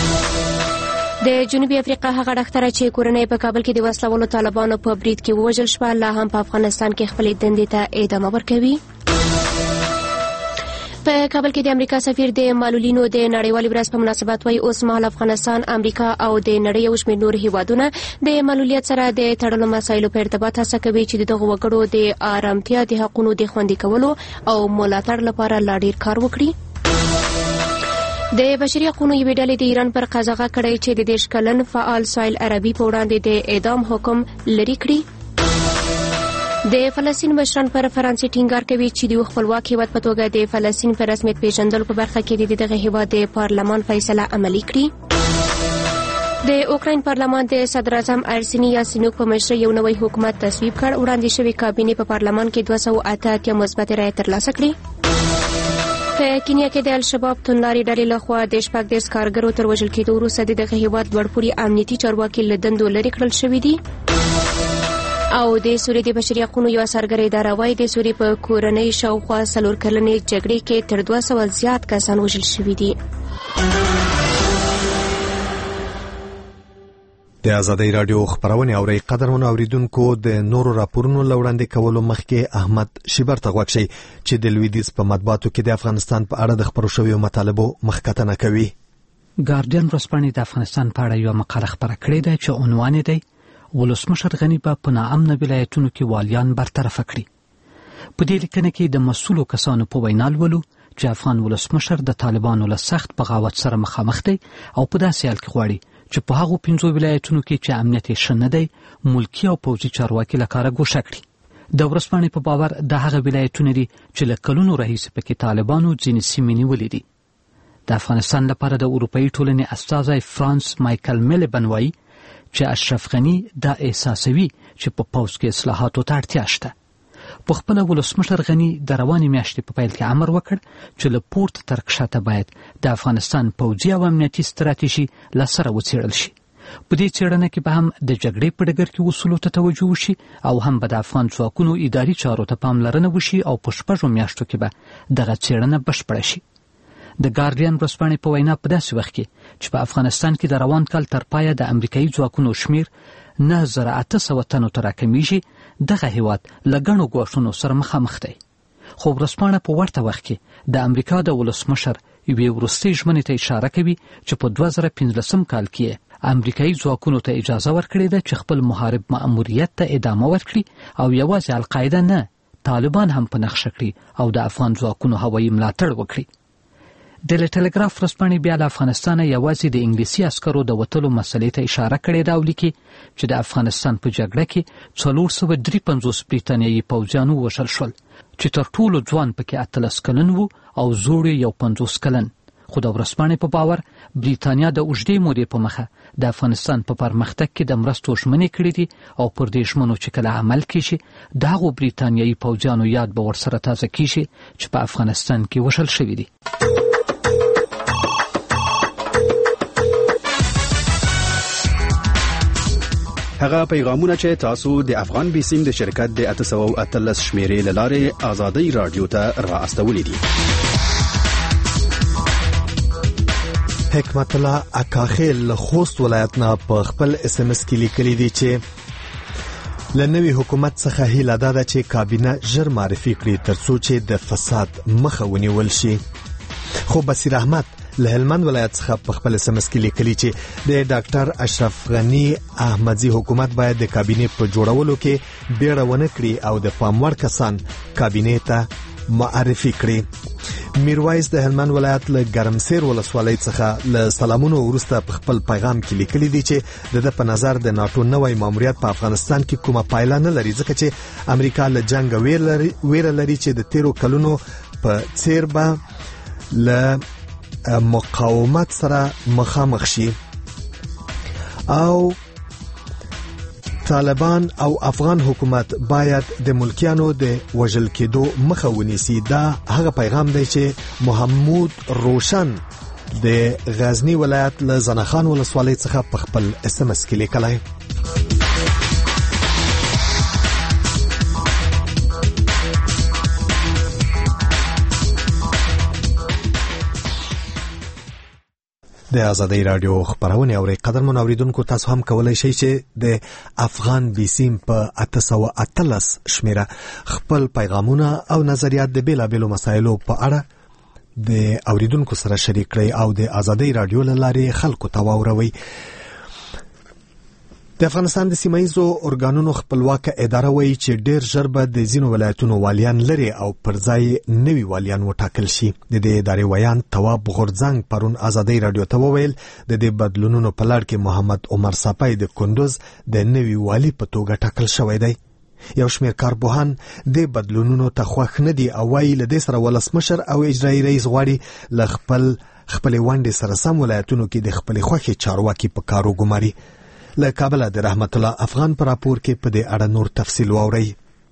د جنوبي افریقا هغه ډاکټره چې کورنۍ په کابل کې د وسلوالو طالبانو په برید کې ووژل شوه لا هم په افغانستان کې خپلې دندې ته ادامه ورکوي. په کابل کې د امریکا سفیر د معلولینو د نړیوالې ورځ په مناسبت وایي اوس مهال افغانستان، امریکا او د نړۍ یو شمېر نور هیوادونه د معلولیت سره د تړلو مسایلو په ارتباط هڅه کوي چې دغه وګړو د آرامتیا د حقونو د خوندي کولو او ملاتړ لپاره لا ډیر کار وکړي. د بشري حقوقو یوې ډلې د ایران پر قضاوت کړی چې د 10 کلن فعال سایل عربي په وړاندې د اعدام حکم لري کړی. د فلسطین مشران پر فرانسې ټینګار کوي چې د خپلواک هیواد په توګه د فلسطین پر رسمیت پیژندلو په برخه کې د دغه هیواد د پارلمان فیصله عملي کړي. د اوکراین پارلمان د صدر اعظم ارسني یاسینوک په مشرۍ یو نوی حکومت تصویب کړ. وړاندې شوی کابینه په پارلمان کې 288 مثبت رایې ترلاسه کړې. په کینیا کې د الشباب توندلارې ډلې لخوا د 14 کارګرو تر وژل کېدو وروسته دغه هیواد لوړپوړي امنیتي چارواکي له دندو لرې کړل شوي دي. او د سوریې د بشري حقوقو یو سرګرۍ اداره وايي د سوریې په کورنۍ شاوخوا 4 کلنې جګړې کې تر 200 زیات کسان وژل شوي دي. د ازادۍ رادیو خبرونه اوري. قدرمن اوریدونکو د نورو راپورونو لوړاندې کولو مخکې احمد شیبر ته غوښ شي چې د لویدیز په مطبوعاتو کې د افغانستان په اړه د خبرو شویو مطالبو مخکتنه کوي. ګارډین ورځپاڼې د افغانستان په اړه یو مقاله خبره کړې ده چې عنوان دی ولسمشر غني په ناامن ولایتونو کې والیان برطرف کړي. په دې لیکنه کې د مسؤلو کسانو په وینا ولولو چې افغان ولسمشر د طالبانو له سخت بغاوت سره مخامخ دی او په داسې حال کې غواړي چې په هغو 5 ولایتونو کې چې امنیت یې ښه نه دی ملکي او پوځي چارواکي له کاره ګوښه کړي. د ورځپاڼې په باور د هغه ولایتونه دي چې له کلونو راهیسې پکې طالبانو ځینې سیمې نیولې دي. د افغانستان لپاره د اروپایي ټولنې استازی فرانس مایکل میلبن وایي چې اشرف غني دا احساسوي چې په پوځ کې اصلاحاتو ته اړتیا شته. په خپل ولسمشر غني د روانې میاشتې په پیل کې امر وکړ چې له پورته تر کښته باید د افغانستان پوځي او امنیتي ستراتیژي له سره وڅېړل شي. په دې څېړنه کې به هم د جګړې په ډګر کې اصولو ته توجه وشي او هم به د افغان ځواکونو اداري چارو ته پاملرنه وشي او په 6 میاشتو کې به دغه څېړنه بشپړه شي. د ګارډین ورځپاڼې په وینا په داسې وخت کې چې په افغانستان کې د روان کال تر پایه د امریکایي ځواکونو شمیر 9800 تنو ته راکمیږي دغه هیواد له ګڼو ګواښونو سره مخامخ دی. خو ورځپاڼه په ورته وخت کې د امریکا د ولسمشر یوې وروستۍ ژمنې ته اشاره کوي چې په 2015 کال کې امریکایي ځواکونو ته اجازه ورکړې ده چې خپل محارب مأموریت ته ادامه ورکړي او یوازې القاعده نه طالبان هم په نقشه کړي او د افغان ځواکونو هوایي ملاتړ وکړي. د ټلګراف ورځپاڼې بیا له افغانستانه یوازې د انګلیسي عسکرو د وتلو مسلې ته اشاره کړې ده او لیکي چې د افغانستان په جګړه کې 453 بریتانیایي پوځیان ووژل شول چې تر ټولو ځوان پکې 13 کلن وو او زوړ یو 50 کلن. خو د ورځپاڼې په باور بریتانیا د اوږدې مودې په مخه د افغانستان په پرمختګ کې د مرستو ژمنې کړې دي او پر دې ژمنو چې کله عمل کیږي د هغو بریتانیایي پوځیانو یاد به ورسره تازه کیږي چې په افغانستان کې وژل شوي دي. هغه پیغامونه چې تاسو د افغان بیسیم د شرکت د 813 شمیرې لاره آزادۍ رادیو ته را استولې دي. حکمت الله اکاخیل خوست ولایت نه په خپل اس ام اس کې لیکلي دي چې لنوي حکومت څخه هیله ده چې کابینه ژر معرفي کړي ترڅو چې د فساد مخه ونیول شي. خو بصیر احمد له هلمند ولایت څخه په خپل اس ام اس کې لیکلي چې د ډاکټر اشرف غنی احمدزي حکومت باید د کابینه په جوړولو کې بیړه ونه کړي او د پاموړ کسان کابینه ته معرفي کړي. میرویس د هلمند ولایت له ګرمسیر ولسوالۍ څخه له سلامونو ورسته په خپل پیغام کې لیکلي دي چې د په نظر د ناتو نوې ماموریت په افغانستان کې کومه پایله نه لري ځکه چې امریکا له جنگ ویره لري چې د تیرو کلونو په څیر به له مقاومت سره مخامخ شي او طالبان او افغان حکومت باید د ملکیانو د وژل کېدو مخه ونیسي. دا هغه پیغام دی چې محمود روشن د غزنی ولایت له زنخان ولسوالۍ څخه په خپل اس ام اس کې لیکلی. د آزادۍ رادیو خبرونه اوري قدرمن اوریدونکو تاسو هم کولای شئ چې د افغان بیسیم په 813 شمیره خپل پیغامونه او نظریات د بیلابېلو مسایلو په اړه د اوریدونکو سره شریک کړئ او د آزادۍ رادیو له لارې خلکو ته واوروئ. د افغانستان د سیمایي ارګانونو خپلواک اداره وایي چې ډیر ژر به د ځینو ولایتونو والیان لري او پر ځای نوي والیان وټاکل شي. د دې ادارې ویان تواب غورځنګ پرون آزادۍ رادیو ته وویل د دې بدلونونو په لړ کې محمد عمر صافی د کندوز د نوي والی په توګه ټاکل شوی دی. یو شمېر کارپوهان د بدلونونو ته خوښ نه دي او وایي له دې سره ولسمشر او اجرایي رئیس غواړي له خپلې ونډې سره سم ولایتونو کې د خپلې خوښې چارواکي په کار وګماري. له کابل د رحمت الله افغان پر راپور کې په دې اړه نور تفصیل واورئ.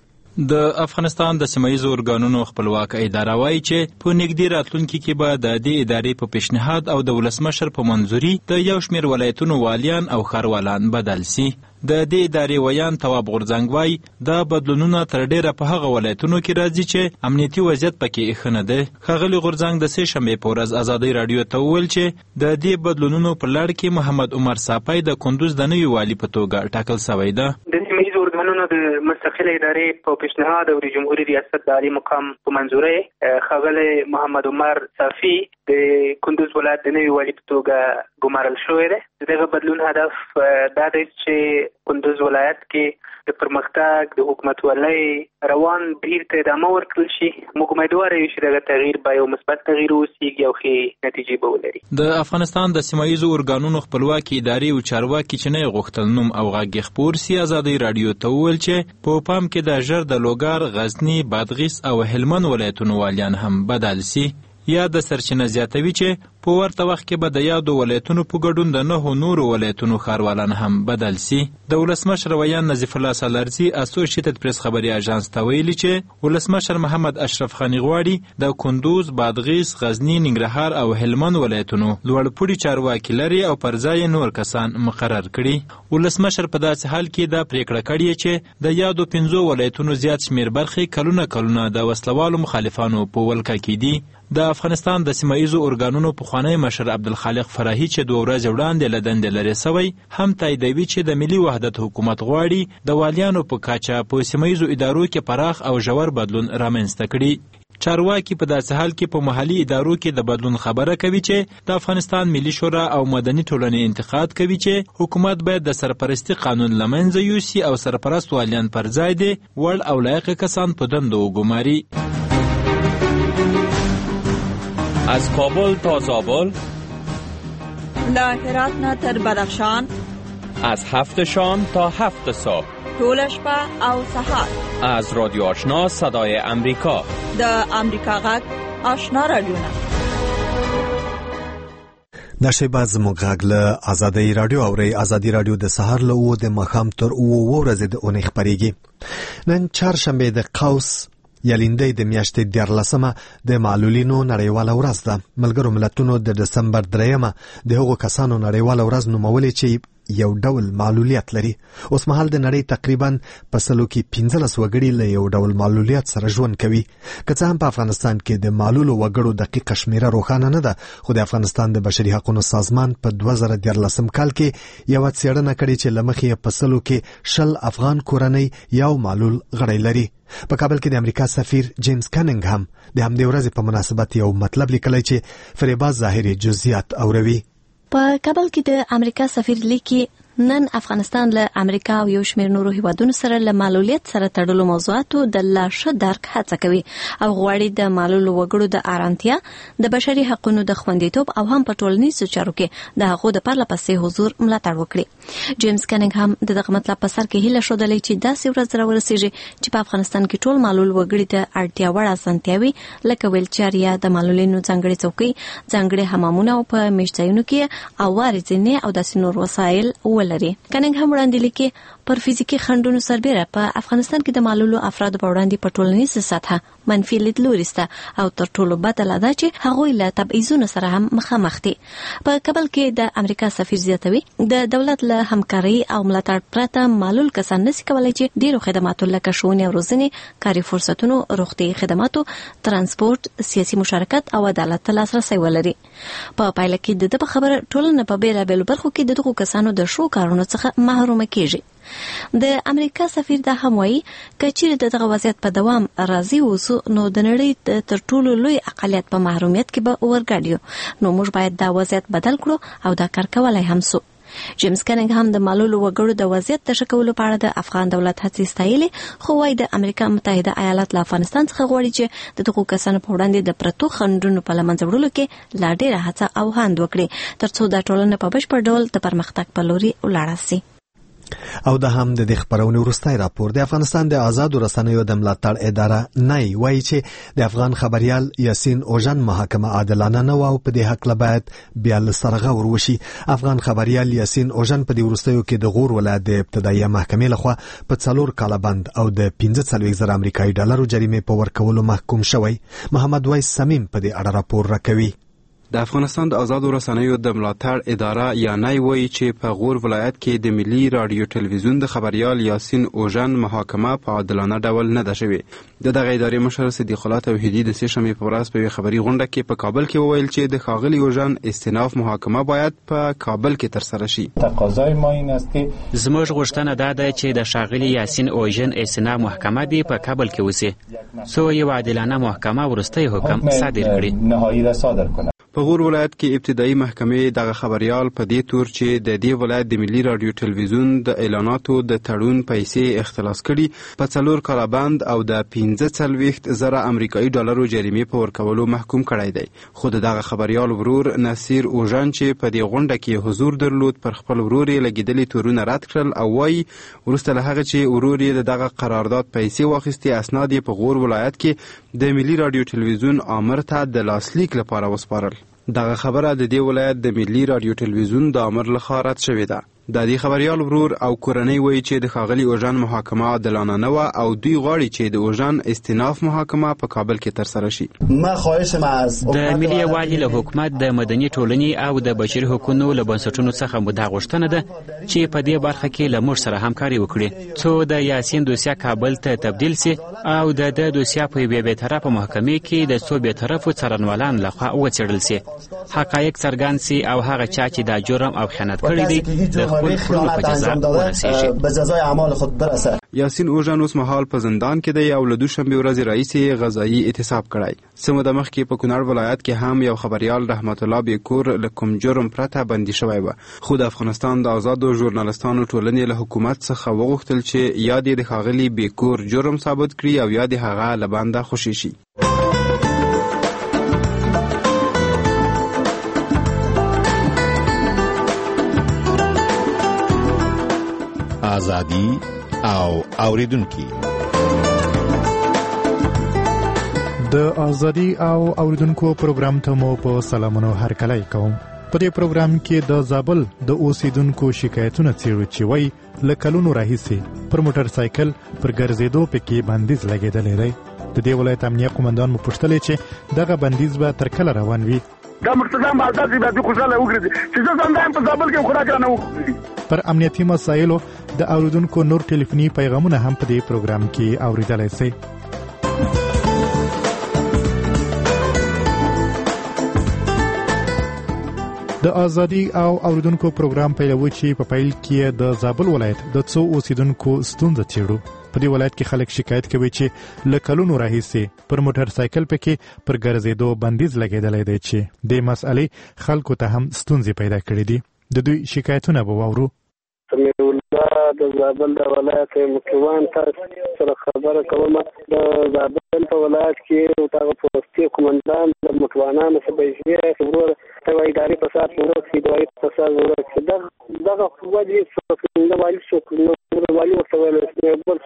د افغانستان د سیمایي ارګانونو خپلواک اداره وایي چې په نږدې راتلونکي کې به د دې ادارې په پیشنهاد او د ولسمشر په منظوري د یو شمېر ولایتونو والیان او ښاروالان بدل سي. د دې ادارې ویان تواب غورځنګ وایي دا بدلونونه تر ډیره په هغه ولایتونو کې راځي چې امنیتي وضعیت پکې ښه نه دی. ښاغلي غورځنګ د سې شنبې په ورځ آزادۍ رادیو ته وویل چې د دې بدلونونو په لړ کې محمد عمر صافی د کندوز د نوي والي په توګه ټاکل شوی ده. د سیمایي ارګانونو د مستقله ادارې په پیشنهاد او د جمهوریت ریاست د عالی مقام په منظوري ښاغلي محمد عمر صافی د کندوز ولایت د نوي والي په توګه ګمارل شوی دی. دغه بدلون هدف دا دی چې کندوز ولایت کې د پرمختګ د حکومتولۍ روان بهیر ته ادامه ورکړل شي. موږ امیدوار یو چې دغه تغییر به یو مثبت تغییر اوسیږي او ښې نتیجې به ولري. د افغانستان د سیمایي ارګانونو خپلواکي ادارې او چارواکي چې نه غوښتل نوم او غږ خپور سي آزادۍ رادیو ته وویل چې په پام کې د ژر د لوګار، غزنی، بادغیس او هلمند ولایتونو والیان هم بدل سي. یا د سرچینه زیاتوي چې په ورته وخت کې به د یادو ولایتونو په ګډون د 9 نورو ولایتونو ښاروالان هم بدل سي. د ولسمشر ویان نظیف الله سالارزي اسوسییټډ پریس خبري اژانس ته ویلي چې ولسمشر محمد اشرف غنی غواړي د کندوز، بادغیس، غزنی، ننګرهار او هلمند ولایتونو لوړپوړي چارواکي لري او پر ځای نور کسان مقرر کړي. ولسمشر په داسې حال کې دا پریکړه کړې چې د یادو 15 ولایتونو زیات شمیر برخې کلونه د وسلوالو مخالفانو په ولکه کې دي. د افغانستان د سیمایي ارګانونو پخوانی مشر عبدالخالق فرحي چې 2 ورځې وړاندې له دندې لرې سوی هم تاییدوي چې د ملي وحدت حکومت غواړي د والیانو په کچه په سیمایي ادارو کې پراخ او ژور بدلون رامنځته کړي. چارواکي په داسې حال کې په محلي ادارو کې د بدلون خبره کوي چې د افغانستان ملي شورا او مدني ټولنې انتقاد کوي چې حکومت باید د سرپرستی قانون له منځه یوسي او سرپرست والیان پر ځای دي وړ او لایق کسان په دندو وګماري. از کابل تا زابل، له هرات نه تر بدخشان، از 7 شام تا 7 صبح، ټول شپه او سهار، از رادیو آشنا صدای امریکا، د امریکا غږ آشنا رادیو نه نشي زموږ غږ له ازادي رادیو اوري. ازادي رادیو د سهار له 9 د ماښام تر 9 ورځې د اونۍ خبريږي. نن چهارشنبه د قوس یا لیندۍ د میاشتې 14مه د معلولینو نړیواله ورځ ده. ملګرو ملتونو د دسمبر 3مه د هغو کسانو نړیواله ورځ نومولې چې یو ډول معلولیت لري. اوس مهال د نړۍ تقریبا په سلو کې 15 وګړي له یو ډول معلولیت سره ژوند کوي. که څه هم په افغانستان کې د معلولو وګړو دقیقه شمیره روښانه نه ده، خو د افغانستان د بشري حقوقو سازمان په 2014 کال کې یو څېړنه کړې چې لمخې په سلو کې 20 افغان کورنۍ یو معلول غړی لري. په کابل کې د امریکا سفیر جیمز کنینګهم د همدې ورځې په مناسبت یو مطلب لیکلی چې فریبا ظاهري جزئیات اوروي. په کابل کې د امریکا سفیر لیکي نن افغانستان له امریکا او یو شمېر نورو هیوادونو سره له معلولیت سره تړلو موضوعاتو د لا ښه درک هڅه کوي او غواړي د معلولو وګړو د آرامتیا، د بشري حقوقو د خوندیتوب او هم په ټولنیزو چارو کې د هغو د پرله پسې حضور ملاتړ وکړي. جیمز کنینګهم د دغه مطلب په سر کې هیله ښودلې چې داسې ورځ راورسیږي چې په افغانستان کې ټول معلول وګړي د اړتیا وړ اسانتیاوي لکه ویلچر یا د معلولینو ځانګړي څوکۍ، ځانګړي حمامونه او په میشتایونو کې او وارزینې او داسې نور وسایل لري. کنینګهم وړاندې لیکي پر فزیکي خنډونو سربېره په افغانستان کې د معلولو افرادو په وړاندې په ټولنیزه سطحه منفي لیدلوري شته او تر ټولو بده لا ده چې هغوی له تبعیضونو سره هم مخامخ دي. په کابل کې د امریکا سفیر زیاتوي د دولت له همکاري او ملاتړ پرته معلول کسان نشي کولای چې ډیرو خدماتو لکه ښوونې او روزنې، کاري فرصتونو، روغتي خدماتو، ترانسپورت، سیاسي مشارکت او عدالت ته لاسرسی ولري. په پایله کې د خبره ټولنه په بیلابیلو برخو کې دغه کسانو د شو کارونو څخه محروم کیږي. د امریکا سفیر دا هم وایي کچېرې دغه وضعیت په دوام راځي اوسو نو د نړۍ تر ټولو لوی اقلیت په محرومیت کې به ورګډیو. نو موږ باید دا وضعیت بدل کړو او دا کار کولای هم سو. جیمز کنینګهم د معلولو وګړو د وضعیت د ښه کولو په اړه د افغان دولت هڅې ستایلې، خو وايي د امریکا متحده ایالات له افغانستان څخه غواړي چې د دغو کسانو په وړاندې د پرتو خنډونو په له منځه وړلو کې لا ډېره هڅه او هاند وکړي ترڅو دا ټولنه په بشپړ ډول د پرمختګ په لوري ولاړه سي. او د هم د خبرونې وروستی راپور د افغانستان د آزادو رسنیو د ملاتړ اداره نای وایي چې د افغان خبريال یاسین اوژن محاکمه عادلانه نه و او په دې حق باید بیا له سرغه وروشي. افغان خبريال یاسین اوژن په دې وروستیو کې د غور ولایت د ابتدایي محکمې لخوا په 4 کاله بند او د 15,000 امریکایي ډالرو جریمې په ورکولو محکوم شوی. محمد وایس سمیم په دې اړه راپور راکوي. د افغانستان د آزادو رسنیو د ملاتړ اداره یا نای وایي چې په غور ولایت کې د ملي رادیو ټلویزیون د خبريال یاسین اوژن محاکمه په عادلانه ډول نه ده شوې. دغه ادارې مشر صدیق الله توحیدي د سه شنبې په ورځ په خبري غونډه کې په کابل کې وویل چې د ښاغلي اوژن استئناف محاکمه باید په کابل کې ترسره شي. تقاضای ما این است که زموږ غوښتنه دا ده چې د ښاغلي یاسین اوژن استئناف محاکمه دی په کابل کې وسی سو یو عادلانه محاکمه ورسته حکم صادر کړي. نهایی را صادر کنه. په غور ولایت کې ابتدایي محکمې دغه خبريال په دې تور چې د دې ولایت د ملي رادیو ټلویزیون د اعلاناتو د تړون پیسې اختلاس کړي په 4 کاله بند او د 15,000 امریکایي ډالرو جریمې په ورکولو محکوم کړی دی. خو دغه خبريال ورور نصیر اوژن چې په دې غونډه کې حضور درلود پر خپل ورور یې لګیدلي تورونه رد کړل او وايي وروسته له هغه چې ورور یې دغه قرارداد پیسې واخیستي اسناد یې په غور ولایت کې د ملي رادیو ټلویزیون آمر ته د لاسلیک لپاره وسپارل. دغه خبره د دې ولایت د ملي رادیو ټلویزیون د امر لخوا رد شوې ده. د دې خبريال ورور او کورنۍ وایي چې د ښاغلي اوژن محاکمه عادلانه نه و او دوی غواړي چې د اوژن استئناف محاکمه په کابل کې ترسره شي. د ملي یووالي له حکومت د مدني ټولنې او د بشري حقوقو له بنسټونو څخه مو دا غوښتنه ده چې په دې برخه کې له موږ سره همکاري وکړي څو د یاسین دوسیه کابل ته تبدیل سي او د دوسیه په بې طرفه محکمې کې د څو بې طرفو څارنوالان لخوا وڅېړل سي، حقایق څرګند سي او هغه چا چې دا جرم او خیانت کړی دی به جزای اعمال خود برسه. یاسین اوژن اوس مهال په زندان کې دی او له دوشنبه ورځې راهیسې غذایی اعتصاب کړی. څه موده مخکې په کونړ ولایت کې هم یو خبريال رحمت الله بیکور له کوم جرم پرته بندي شوی و. خو د افغانستان د آزادو ژورنالستانو ټولنې له حکومت څخه وغوښتل چې یا د ښاغلي بیکور جرم ثابت کړي او یا د هغه له بنده خوشي شي. ازادي او اوریدونکو د ازادي او اوریدونکو پروګرام ته مو په سلامونو هرکلی کوم. په دې پروګرام کې د زابل د اوسیدونکو شکایتونه څېړو چې وایي له کلونو راهیسې پر موټر سایکل پر ګرځېدو پکې بندیز لګېدلی دی. د دې ولایت امنیه قومندان مو پوښتلی چې دغه بندیز به تر کله روان وي. دا مرتضی مالدار چې باید خوشاله وګرځي چې زه ځان په زابل کې خوراک رانه وخوري. پر امنیتي مسایلو د اوریدونکو نور ټلیفوني پیغامونه هم په دې پروګرام کې اوریدلی سئ. د ازادي او اوریدونکو پروګرام پیلوي چې په پیل کې د زابل ولایت د څو اوسیدونکو ستونزه څېړو. په دې ولایت کې خلک شکایت کوي چې له کلونو راهیسې پر موټر سایکل پکې پر ګرځېدو بندیز لګېدلی دی چې دې مسئلې خلکو ته هم ستونزې پیدا کړې دي. د دوی شکایتونه به واورو. سمیع الله د زابل د ولایت مکوان تاسو سره خبره کوم. د زابل په ولایت کې دغه پوسټي قومندان د مکوانانو څخه پیسې خبره کوي اداري فساد ورته اداري فساد ورته دغه وجه څه د والی څه والی ورته ویل بل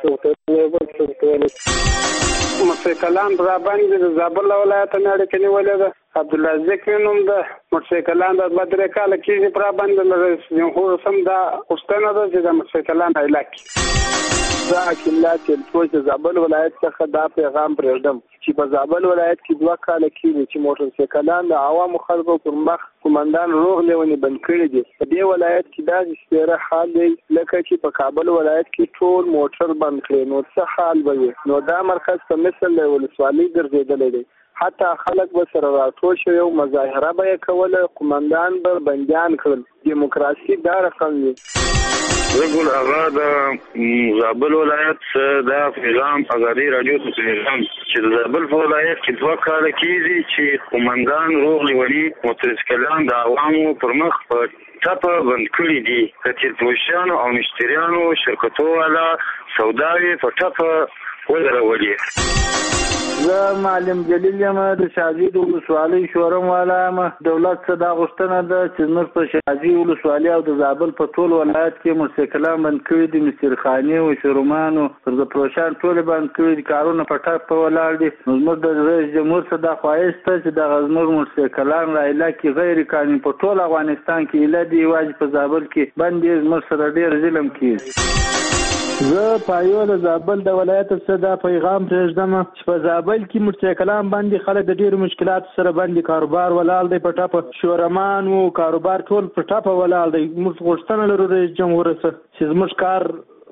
څه موټرسایکلان را باندې د زابل ولایت نه اړیکې نیولې ده. عبدالعزیز نوم ده. موټرسایکلان د بدر کال کې پر باندې جمهور سم دا اوستنه ده چې د موټرسایکلان علاقه دا اکملات چې زابل ولایت څخه دا پیغام پرېږدم چې په زابل ولایت کې 2 کال کې چې موټرسایکلان د عوامو خلکو پر مخ قومندان روغ لیونی بند کړی دي. په دې ولایت کې دا ستره حال دی لکه چې په کابل ولایت کې ټول موټر بند کړي نو څه حال به نو دا مرکز په مثل له ولسوالۍ ګرځېدلی دی. حتی خلک به سره راټول شوي او مظاهره به یې کوله قومندان به بندیان کړل. دیموکراسي دا رقم وي. زګل هغه د زابل ولایت دا پیغام ازادي رادیو ته پیغام چې د زابل ولایت کې 2 کال کېږي چې قومندان روغ لیونی موټرسایکلان د عوامو پر مخ په ټاپه بند کړي دي. چې توشانو او مشتریانو شرکتو والا سوداوي په ټاپه ودرولې. زه معلم جلیل یم د شاجوی د ولسوالۍ شورم والا یم. دولت څخه دا غوښتنه ده چې زموږ په شاجوی ولسوالۍ او د زابل په ټول ولایت کې موټرسایکلان بند کړي دي. مسترخانې او شورومانو پر د پروشان ټول بند کړي دي. کارونه په ټاپ په ولاړ دي. زموږ د رئیس جمهور څخه دا خواهش ده چې د زموږ موټرسایکلان را علاقې غیر قانوني په ټول افغانستان کې اله دی واجب په زابل کې بندي زموږ سره ډیر ظلم کیږي. زه پایو د زابل د ولایت څخه دا پیغام پرېږدم چې په زابل کې موټرسایکلان باندې خلک د ډېرو مشکلاتو سره باندې کاروبار ولاړ دی. په ټاپه شورمان او کاروبار ټول په ټاپه ولاړ دی. موږ غوښتنه لرو رئیس جمهور څخه چې زموږ کار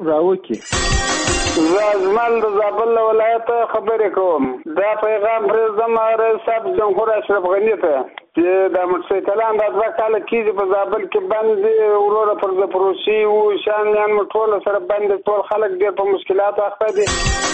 راوکړي. زه اجمل د زابل ولایت خبرې کوم. دا پیغام پرېږدم رئیس صاحب جمهور اشرف غني ته چې د موټرسایکلان د 2 کال کېږي په زابل کې بند دي. وروره پر د پروسي او شامیان ټول سره بند ټول خلک ډېر په مشکلات اخته دي.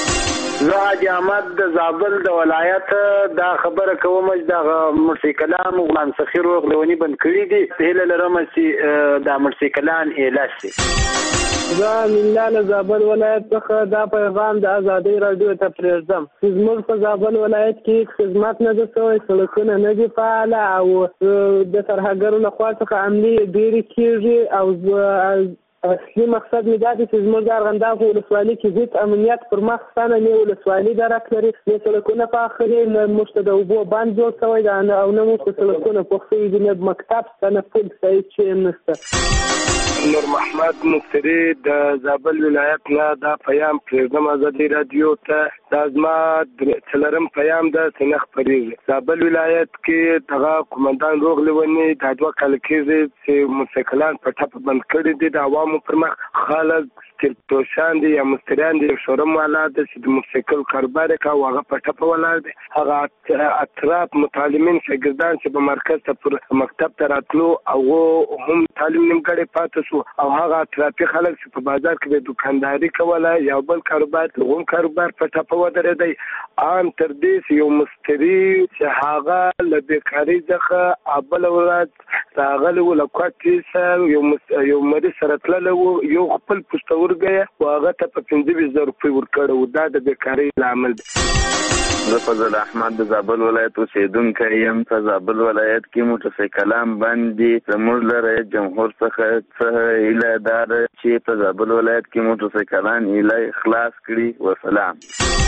زه حاجي احمد د زابل د ولایت دا خبره کوم چې د موټرسایکلان غلام سخیر روغ لیونی بند کړي دي. هیله لرم چې د موټرسایکلان اعلان شي. زه ملال زابل ولایت څخه دا پیغام د ازادي رادیو ته پرېږدم چې زموږ په زابل ولایت کې خدمات نه دي شوی. سړکونه نه دي فعاله او د ترهګرو لخوا څخه عملي ډېرې کېږي او اصلي مقصد مې دا دی چې زموږ د ارغنداب ولسوالۍ کې هېڅ امنیت پر مخ ستنه نه ولسوالۍ درک لري نه سړکونه پاخه دي نه موږ ته د اوبو بند جوړ شوی دی او نه موږ ته سړکونه پوخ شوي دي نه مکتب شته نه پل صحیح شی نشته. نور محمد مفتری د زابل ولایت نه دا پیام پرېږدم ازادي رادیو ته. دا زما څلرم پیام ده چې نه خپرېږي. زابل ولایت کې دغه قومندان روغ لیونی دا 2 کال کېږي چې موټرسایکلان په ټاپه بند کړي دي. د عوامو پر مخ خلک توشان دي یا مستریان دي شورم والا د چې د موټرسایکل کاروبار کوي هغه په ټاپه ولاړ دي. هغه اطراف متعلمین شاګردان چې په مرکز ته پر مکتب ته راتلو او هم تعلیم نیمګړی پاتې شو او هغه اطرافي خلک چې په بازار کې د دکانداري کوله یا بل کاروبار هم کاروبار په ټاپه ودرېدی. ان تر دې یو مستری چې هغه له بیکاري څخه ابل ورځ راغلی و له کوټې سره یو مریض سره تللی و یو خپل پوسټور ورګه واغه ته په 15,000 روپۍ ورکړو. دا د بیکارۍ لامل دی. زه فضل احمد د زابل ولایت اوسیدونکی یم. په زابل ولایت کې موټرسایکلان بند دي. زموږ له رئیس جمهور څخه هیله دا ده چې په زابل ولایت کې موټرسایکلان خلاص کړي. وسلام.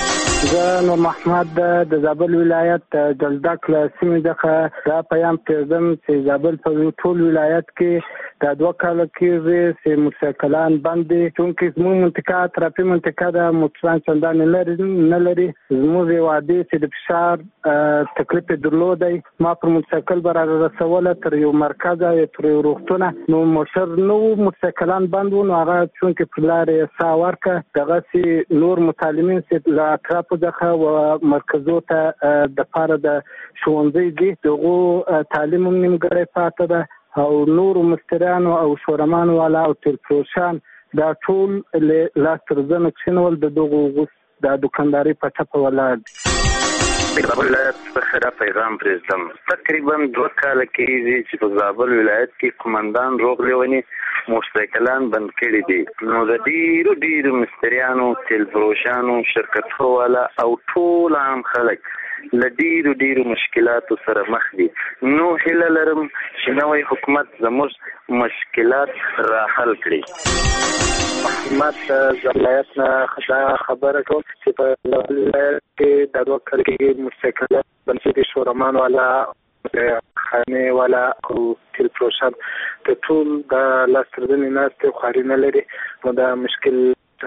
زه نور محمد د زابل ولایت جلدک له سیمې څخه دا پیام پرېږدم چې زابل په ټول ولایت کې دا 2 کاله کېږي چې موټرسایکلان بند دي، چونکې زموږ منطقه اطرافي منطقه ده، موټران چندانې نه لري. زموږ یو عادي چې د فشار تکلیف یې درلودی، ما پر موټرسایکل به رارسوله تر یو مرکزه یا تر یو روغتونه، نو موټرسایکلان بند وو، نو هغه چونکې پر لارې یې ساه ورکړه، دغسې نور متعلمین چې له اطرافو څخه و مرکزو ته دپاره د ښوونځي دي، د هغو تعلیم هم نیمګړی پاته ده، او نورو مستریانو او شورمانو والا او تلفروشان دا ټول لاس تر زنه کښېنول، د دغو د دوکانداري په ټپه ولاړ دي. زابل ولایت څخه دا پیغام پرېږدم. تقریبا 2 کاله کېږي چې په زابل ولایت کې قمندان روغ لیوني موټرسایکلان بند کړي دي، نو د ډېرو مستریانو، تلفروشانو، شرکتو والا او ټول عام خلک له ډېرو مشکلاتو سره مخ دي. نو هیله لرم چې نوی حکومت زموږ مشکلات را حل کړي. محمد ولایت نه دا خبره کوم چې په ولایت کې د 2 کاله کې موټرسایکلان بند شوي، شورمان والا، خانه والا او تلفروشان د ټول د لاس تر زنې ناستې خواري نه لري، نو دا مشکل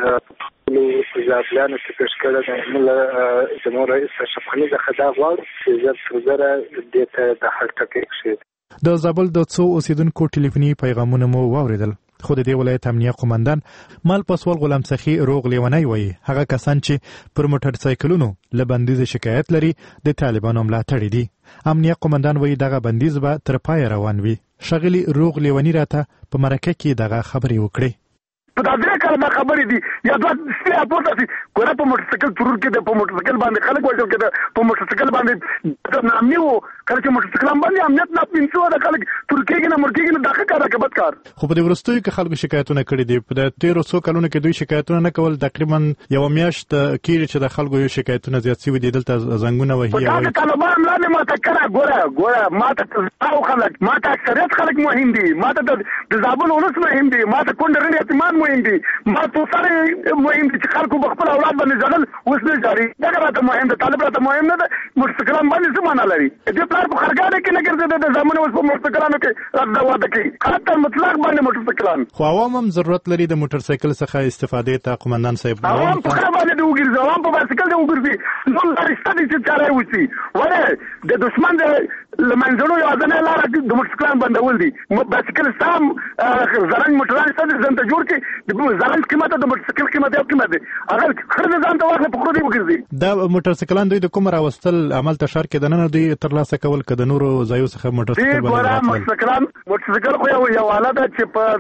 زابلانو چې پیش کړی دی، زموږ رئیس اشرف غني څخه دا غواړو چې زر تر زره دې ته د حل ټکی کښېږدي. د زابل د څو اوسیدونکو ټلیفوني پیغامونه مو واورېدل، خو د دې ولایت امنیه قومندان مال پاسوال غلام سخي روغ لیونی وایي هغه کسان چې پر موټر سایکلونو له بندیز شکایت لري د طالبانو ملاتړي دي. امنیه قومندان وایي دغه بندیز به تر پای روان وي. ښاغلي روغ لیونی راته په مرکه کې دغه خبرې وکړې. په دا 3 کاله دا خبرې دي یا 2 سپیا پورته سي ګوره په موټرسایکل ترور کې د په موټرسایکل باندې خلک وژل کېده، په موټرسایکل باندې نامني وو، کله چې موټرسایکلان باندې امنیت نامني شو د خلک ترور کېږي نه مړ کېږي نه دغه کار کبد کار. خو په دې وروستیو کې خلکو شکایتونه کړي دي، په 13 کلونو کې دوی شکایتونه نه کول، تقریبا یو میاشت کېږي چې د خلکو یو شکایتونه زیات شوي دي، دلته زنګونه وهي. په طالبان لاندې ماته کړه ګوره ماته او خلک ماته اکثریت خلک مهم دي، ماته د زابل ولس مهم دي، ماته کونډه رڼا اعتماد مهم دي، ما تو سره مهم دي چې خلکو خپل اولاد باندې ځړل اوس نه جاري، دا راته مهم ده، طالب راته مهم نه ده. موټرسایکلان باندې څه معنا لري؟ دې پلار په خرګانه کې نه ګرځي، د زمانه اوس په موټرسایکلانو کې راځه واده کوي، حتی مطلق باندې موټرسایکلان. خو عوام هم ضرورت لري د موټرسایکل څخه استفادې ته. قومندان صاحب عوام په خره باندې وګرځي، عوام په بایسکل دی وګرځي، نو لارښته دي چې چاره وسی ولې د دشمن د لمنځلو یو ځنه لار د موټرسایکلان بندول دي. بایسکل سام زرنګ موټران ستاسو ځان ته جوړ کې زرنګ قیمته د موټرسایکل قیمت یو قیمت دی، هغه خرڅ ځان ته واخله په خرو دی وګرځي. دا موټرسایکلان دوی د کوم راوستل عمل ته شر کې د نن دوی ترلاسه کول کده نورو ځایو څخه موټرسایکل باندې موټرسایکل خو یو حاله ده چې په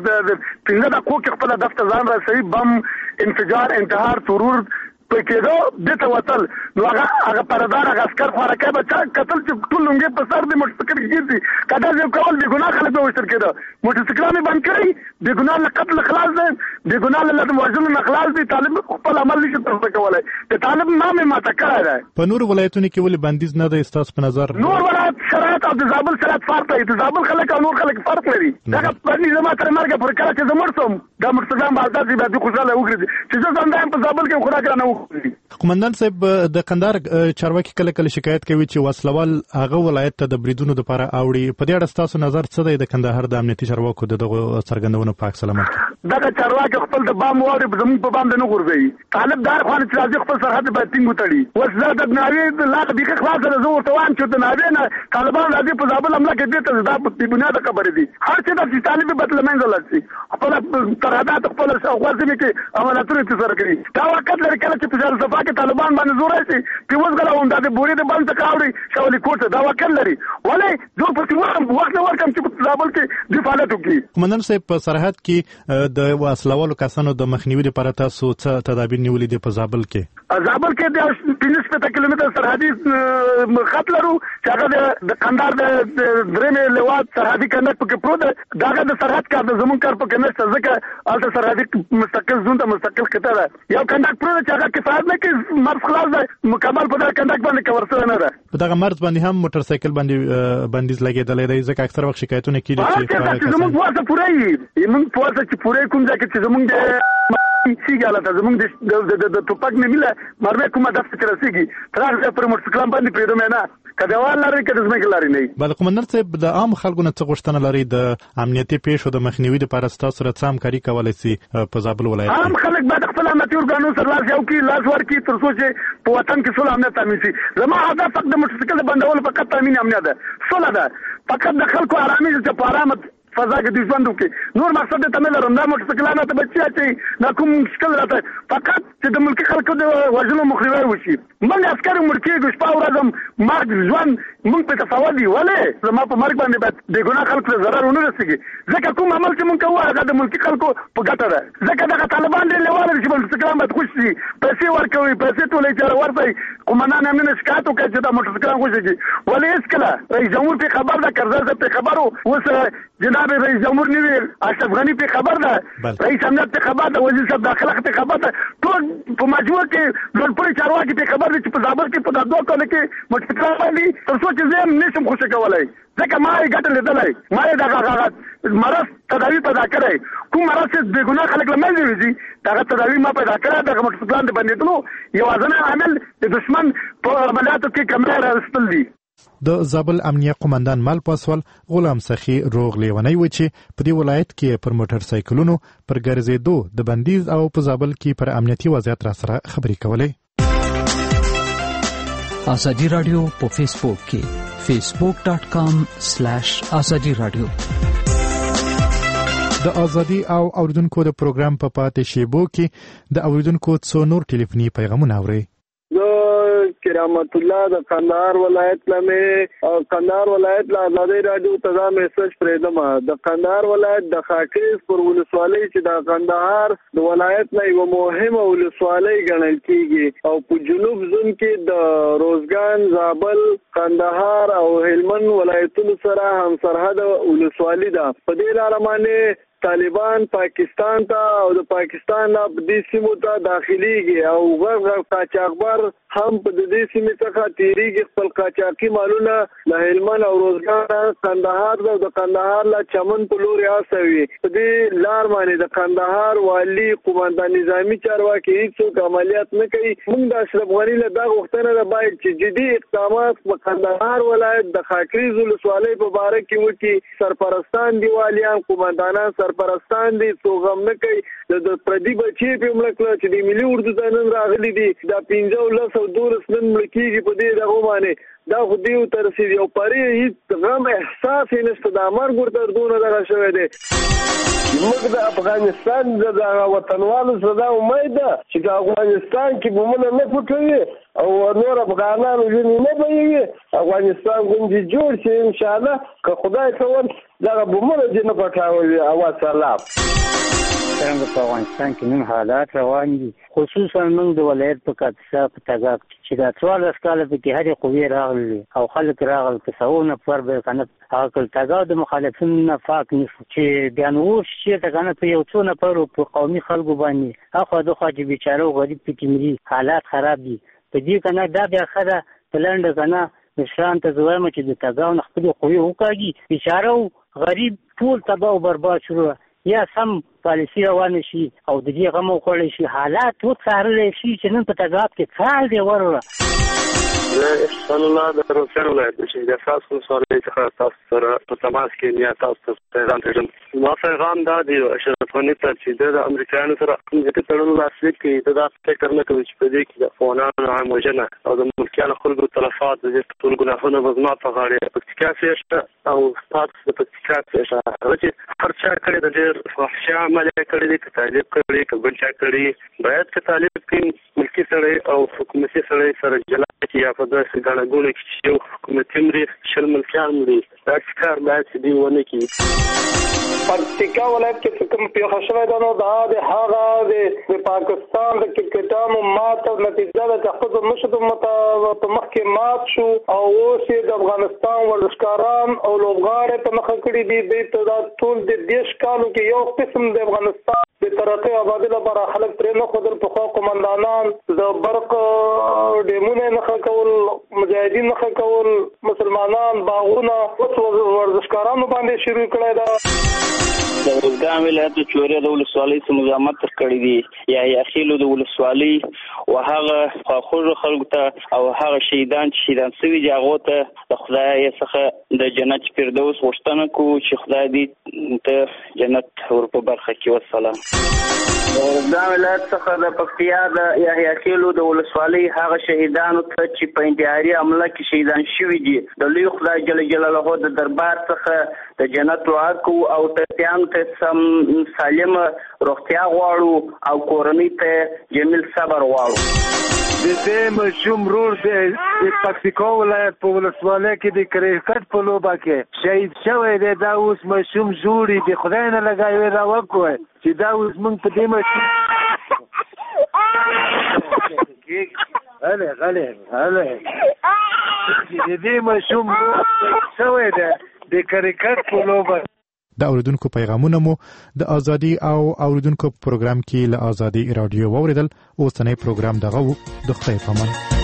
15 دقیقو کې خپل دفتر ځان رسوي، بم انفجار انتحار ترور په کېدو دته وتل، نو هغه پردار هغه عسکر خوراکه به قتل چې ټول لونګې په سر د موټرسایکل کېږي، کدا یو کول بې ګناه خلک به وشتل کېده. موټرسایکلان بند کړي، بې ګناه له قتل خلاص دي، بې ګناه له وژلو نه خلاص دي. طالب خپل عمل نشي ترسره کولی، د طالب نام یې ماته کړی دی. په نورو ولایتونو کې ولې بندیز نه دی ستاسو په نظر؟ نور ولایت شرایط او د زابل شرایط فرق لري، د زابل خلک او نور خلک فرق لري. دغه بندیز ما تر مرګه پورې کله چې زه مړ شم دا موټرسایکلان به ازاد وي، بیا خوشحاله وګرځي چې زه ځان په زابل کې خوراک رانه وکړي. قومندان صاحب د کندهار چارواکي کله کله شکایت کوي چې وسلوال هغه ولایت ته د بریدونو لپاره اوړي، په دې اړه تاسو نظر څه دی د کندهار د امنیتي چارواکو دغه څرګندونو پاک سلامت؟ دغه چارواکي خپل د بام واوري زموږ په بام نه غورځي، طالب دار خوانه چې راځي خپل سرحد باندې ټینګ وتړي. اوس د ناوی د لاغ بيخه خلاص ده، زه ورته وایم چې د ناوی نه طالبان راځي په زابل حمله کوي، ته دا په بنیاد خبرې دي. هر څه د طالب بدل منځ لاسي خپل ترادات خپل غوښتنې کې عملیاتونه تر کوي. دا وخت لري کله چې په ځل صفا کې طالبان باندې زور راشي پیوز غلاوم د بوري د بند کاوړي شولې کوټه دا وکړ لري ولې دوه په وخت ورکم چې زابل کې د فعالیت کوي. قومندان صاحب په سرحد کې د وسلوالو کسانو د مخنیوي لپاره تاسو څه تدابیر نیولې دي په زابل کې؟ زابل کې د 15 کیلومتر سرحدي خط لرو چې هغه د قندهار د درېمې لواط سرحدي کنډک پکې پروت ده. داغه د سرحد کار د زمون کار پکې نشته ځکه الته سرحدي مستقل زون ته مستقل خطه ده. یو کنډک پروت چې هغه کفایت نه کوي، مرز خلاص ده مکمل په دغه کنډک باندې کور سره نه ده. په دغه مرز باندې هم موټر سایکل باندې بندیز لګېدلی دی ځکه اکثر وخت شکایتونه کېږي چې زموږ پواسه پوره یي موږ پواسه چې پوره کوم ځکه چې زموږ د سیګاله ته زمونږ د توپک نه مله مرمه کومه دفته چې رسیږي تر هغه پر موټرسایکل باندې پریدو مې نه کډوال لري کډه زمګ لري نه. بل قومندان صاحب د عام خلکو نه څه غوښتنه لري د امنیتي پیښو د مخنیوي لپاره ستاسو سره څه همکاري کولای شي په زابل ولایت کې؟ عام خلک باید خپل امنیتي ارګانونو سره لاس یو کې لاس ورکړي تر څو چې په وطن کې صلح امنیت تامین شي. زما هدف فقط د موټرسایکل بندول فقط تامین امنیت ده، صلح ده، فقط د خلکو آرامي چې په آرامه فضا کې د ژوند وکړي. نور مقصد ته نه لرم دا موټرسایکلانو ته بچي چې دا کوم مشکل راته فقط چې د ملکي خلکو د وژلو مخنیوی وشي. موږ عسکر مړ کېږو شپه ورځ مرګ ژوند موږ په تصور دی ولې زما په مرګ باندې باید بې ګناه خلکو ته ضرر ونه رسېږي ځکه کوم عمل چې موږ کوو هغه د ملکي خلکو په ګټه ده. ځکه دغه طالبان ډېر لیواله دي چې موټرسایکلان باید خوش شي، پیسې ورکوي، پیسې ټولې چې ورته قومندان امنیت شکایت وکړي چې دا موټرسایکلان خوش شي. ولې هېڅکله رئیس جمهور پرې خبر ده، کرزی صاحب پرې خبر و، اوس جناب رئیس جمهور نه وي، اشرف غني پرې خبر ده، رئیس امنیت پرې خبر ده، وزیر صاحب داخله پرې خبر ده، ټول په مجموع کې لوړپوړي چارواکي پرې خبر دي چې په زابل کې په دوه کال کې موټرسایکل باندې تر څو چې زه نشم خوشی کولای ځکه ما یې ګټه لیدلی، ما یې دغه مرض تداوي پیدا کړی. کوم مرض چې بې ګناه خلک له منځه وځي دغه تداوي ما پیدا کړی. دغه موټرسایکلان د بندېدلو یوازینی عامل د دشمن په عملیاتو کې کمۍ راوستل دي. د زابل امنیه قومندان مل پاسوال غلام سخی روغ لیونی و چې په دې ولایت کې پر موټر سایکلونو پر ګرځېدو د بندیز او په زابل کې پر امنیتي وضعیت را سره خبرې کولې. ازادي رادیو په فیسبوک کې facebook.com/ازادي رادیو. د ازادي او اوریدونکو د پروګرام په پاتې شیبو کې د اوریدونکو څو نور ټلیفوني پیغامونه اوري. کرامت الله د قندهار ولایت لمه قندهار ولایت له ازادي رادیو ته میسج پرېدم. د قندهار ولایت د خاکریز پر ولسوالۍ چې د قندهار د ولایت نه یو مهمه ولسوالۍ ګڼل کیږي او په جنوب زون کې د روزګان، زابل، قندهار او هلمند ولایتونو سره هم سرحد ولسوالۍ ده. په دې لار باندې طالبان پاکستان ته او د پاکستان نه په دې سیمو ته داخليږي او غږ قاچاقبر هم په دې سیمې څخه تیریږي. خپل قاچاقي مالونه له هلمند او روزګان، قندهار او د قندهار له چمن په لوري آسوي. په دې لار باندې د قندهار والی قومندان نظامی چارواکي هیڅ عملیات نه کوي. موږ د اشرف غني له دا غوښتنه ده باید چې جدي اقدامات په قندهار ولایت د خاکریز ولسوالۍ په باره کې وکړي. سرپرستان دی والیان قومندانان سرپرستان دي څو غم نه کوي. د پردي بچي په ملکله چې د ملي اردو ته نن راغلي دي دا 15 او 12 نن ملکیږي په دې دغه باندې دا خو دیو تر سي یو پرې هیڅ غم احساس نشته. د امر ګورته دونه دغه شوی دی. موږ د افغانستان د وطنوالو سره دا امید ده چې د افغانستان کې بمونه نه پټوي او نور افغانانو ځینې نه بهیږي. افغانستان غونډې جوړ شي ان شاء الله که خدای کول دغه بمونه دې نه پټاوي. او سلام. څنګه په افغانستان کې نن حالات روان دي، خصوصا موږ د ولایت په کاپیسا په تګاک چې دا 14 کال په کې هرې قوې راغلي او خلک راغل کسونه پر به کنه هغه تګاو د مخالفین نه فاک نشو چې بیان وش چې دا کنه په یو څو نفر په قومي خلکو باندې اخو د خو چې بیچاره غریب پکې مري حالات خراب دي. په دې کنه دا بیا خره پلند کنه نشان ته زویم چې د تګاو نه خپل قوې وکاږي بیچاره غریب ټول تباہ او برباد شروع یا سم پالیسی روان شي او د دې غمو کولای شي حالات وڅارل شي چې نن په تګاب کې کال دی وروه. احسان الله د روسیې ولایت چې د اساس مسولې څخه تاسو سره په تماس کې نیا تاسو پیغام ته ما پیغام دا دی اشرف غني ته چې د امریکایانو سره د تړون لاسلیک کې دا فکر نه کوي چې په دې کې د افغانانو عام وژنه او د ملکیانو خلکو تلفات د ټول ګناهونو وزنا په غاړه پکتیکا کې او تاسو د پکتیکا چې هر چا کړی د ډېر فحشا عمل کړی دی، طالب کړی کبل چا کړی باید چې طالب کې ملکی سره او حکومتي سره سره جلا کې یا په داسې ګڼګوڼه کې چې یو حکومتي مري شل ملکیان مري دا کار باید چې دی ونه کړي. پکتیکا ولایت کې کوم پیښه شوې ده نو دا د هغه د پاکستان د کرکټانو مات او نتیجه د تخصص نشو په مخ کې مات شو او اوس د افغانستان ورزشکاران او لوبغاړي په مخ کړي دي د ټول د دیش کالو کې یو قسم د افغانستان د ترقی آبادی لپاره خلک ترې نه خودل په خوا قومندانان د برق ډیمونه نه کول، مجاهدین نه کول، مسلمانان باغونه ورزشکارانو باندې شروع کړی دا. د ارزګان ولایت چورې د ولسوالۍ څخه مزاحمت کړی دی یا خېلو د ولسوالۍ او هغه خواخوږو خلکو ته او هغه شهیدان چې شهیدان شوي دي هغو ته د خدای څخه د جنت فردوس غوښتنه کوو چې خدای دې ته جنت ور په برخه کړي. والسلام. د ارزګان ولایت څخه د پکتیا د یحیی خېلو د ولسوالۍ هغه شهیدانو ته چې په انتحاري حمله کې شهیدان شوي دي د لوی خدای جل جلاله د دربار څخه د جنت دعا کوو او ټپیانو ته سم سالم روغتیا غواړو او کورنۍ ته جمیل صبر غواړو. د دې مشوم رور د پکتیکا ولایت په ولسوالۍ کې د کرکټ په لوبه کې شهید شوی دی. دا اوس مشوم جوړي د خدای نه لګایوي را وکوي چې دا اوس موږ په دې مشوم د دې مشوم شوی دی د کرکټ په لوبه. د اوریدونکو پیغامونه مو د ازادي او اوریدونکو پروګرام کې له ازادي رادیو واوریدل. اوسنۍ پروګرام دغه د خدای په امان.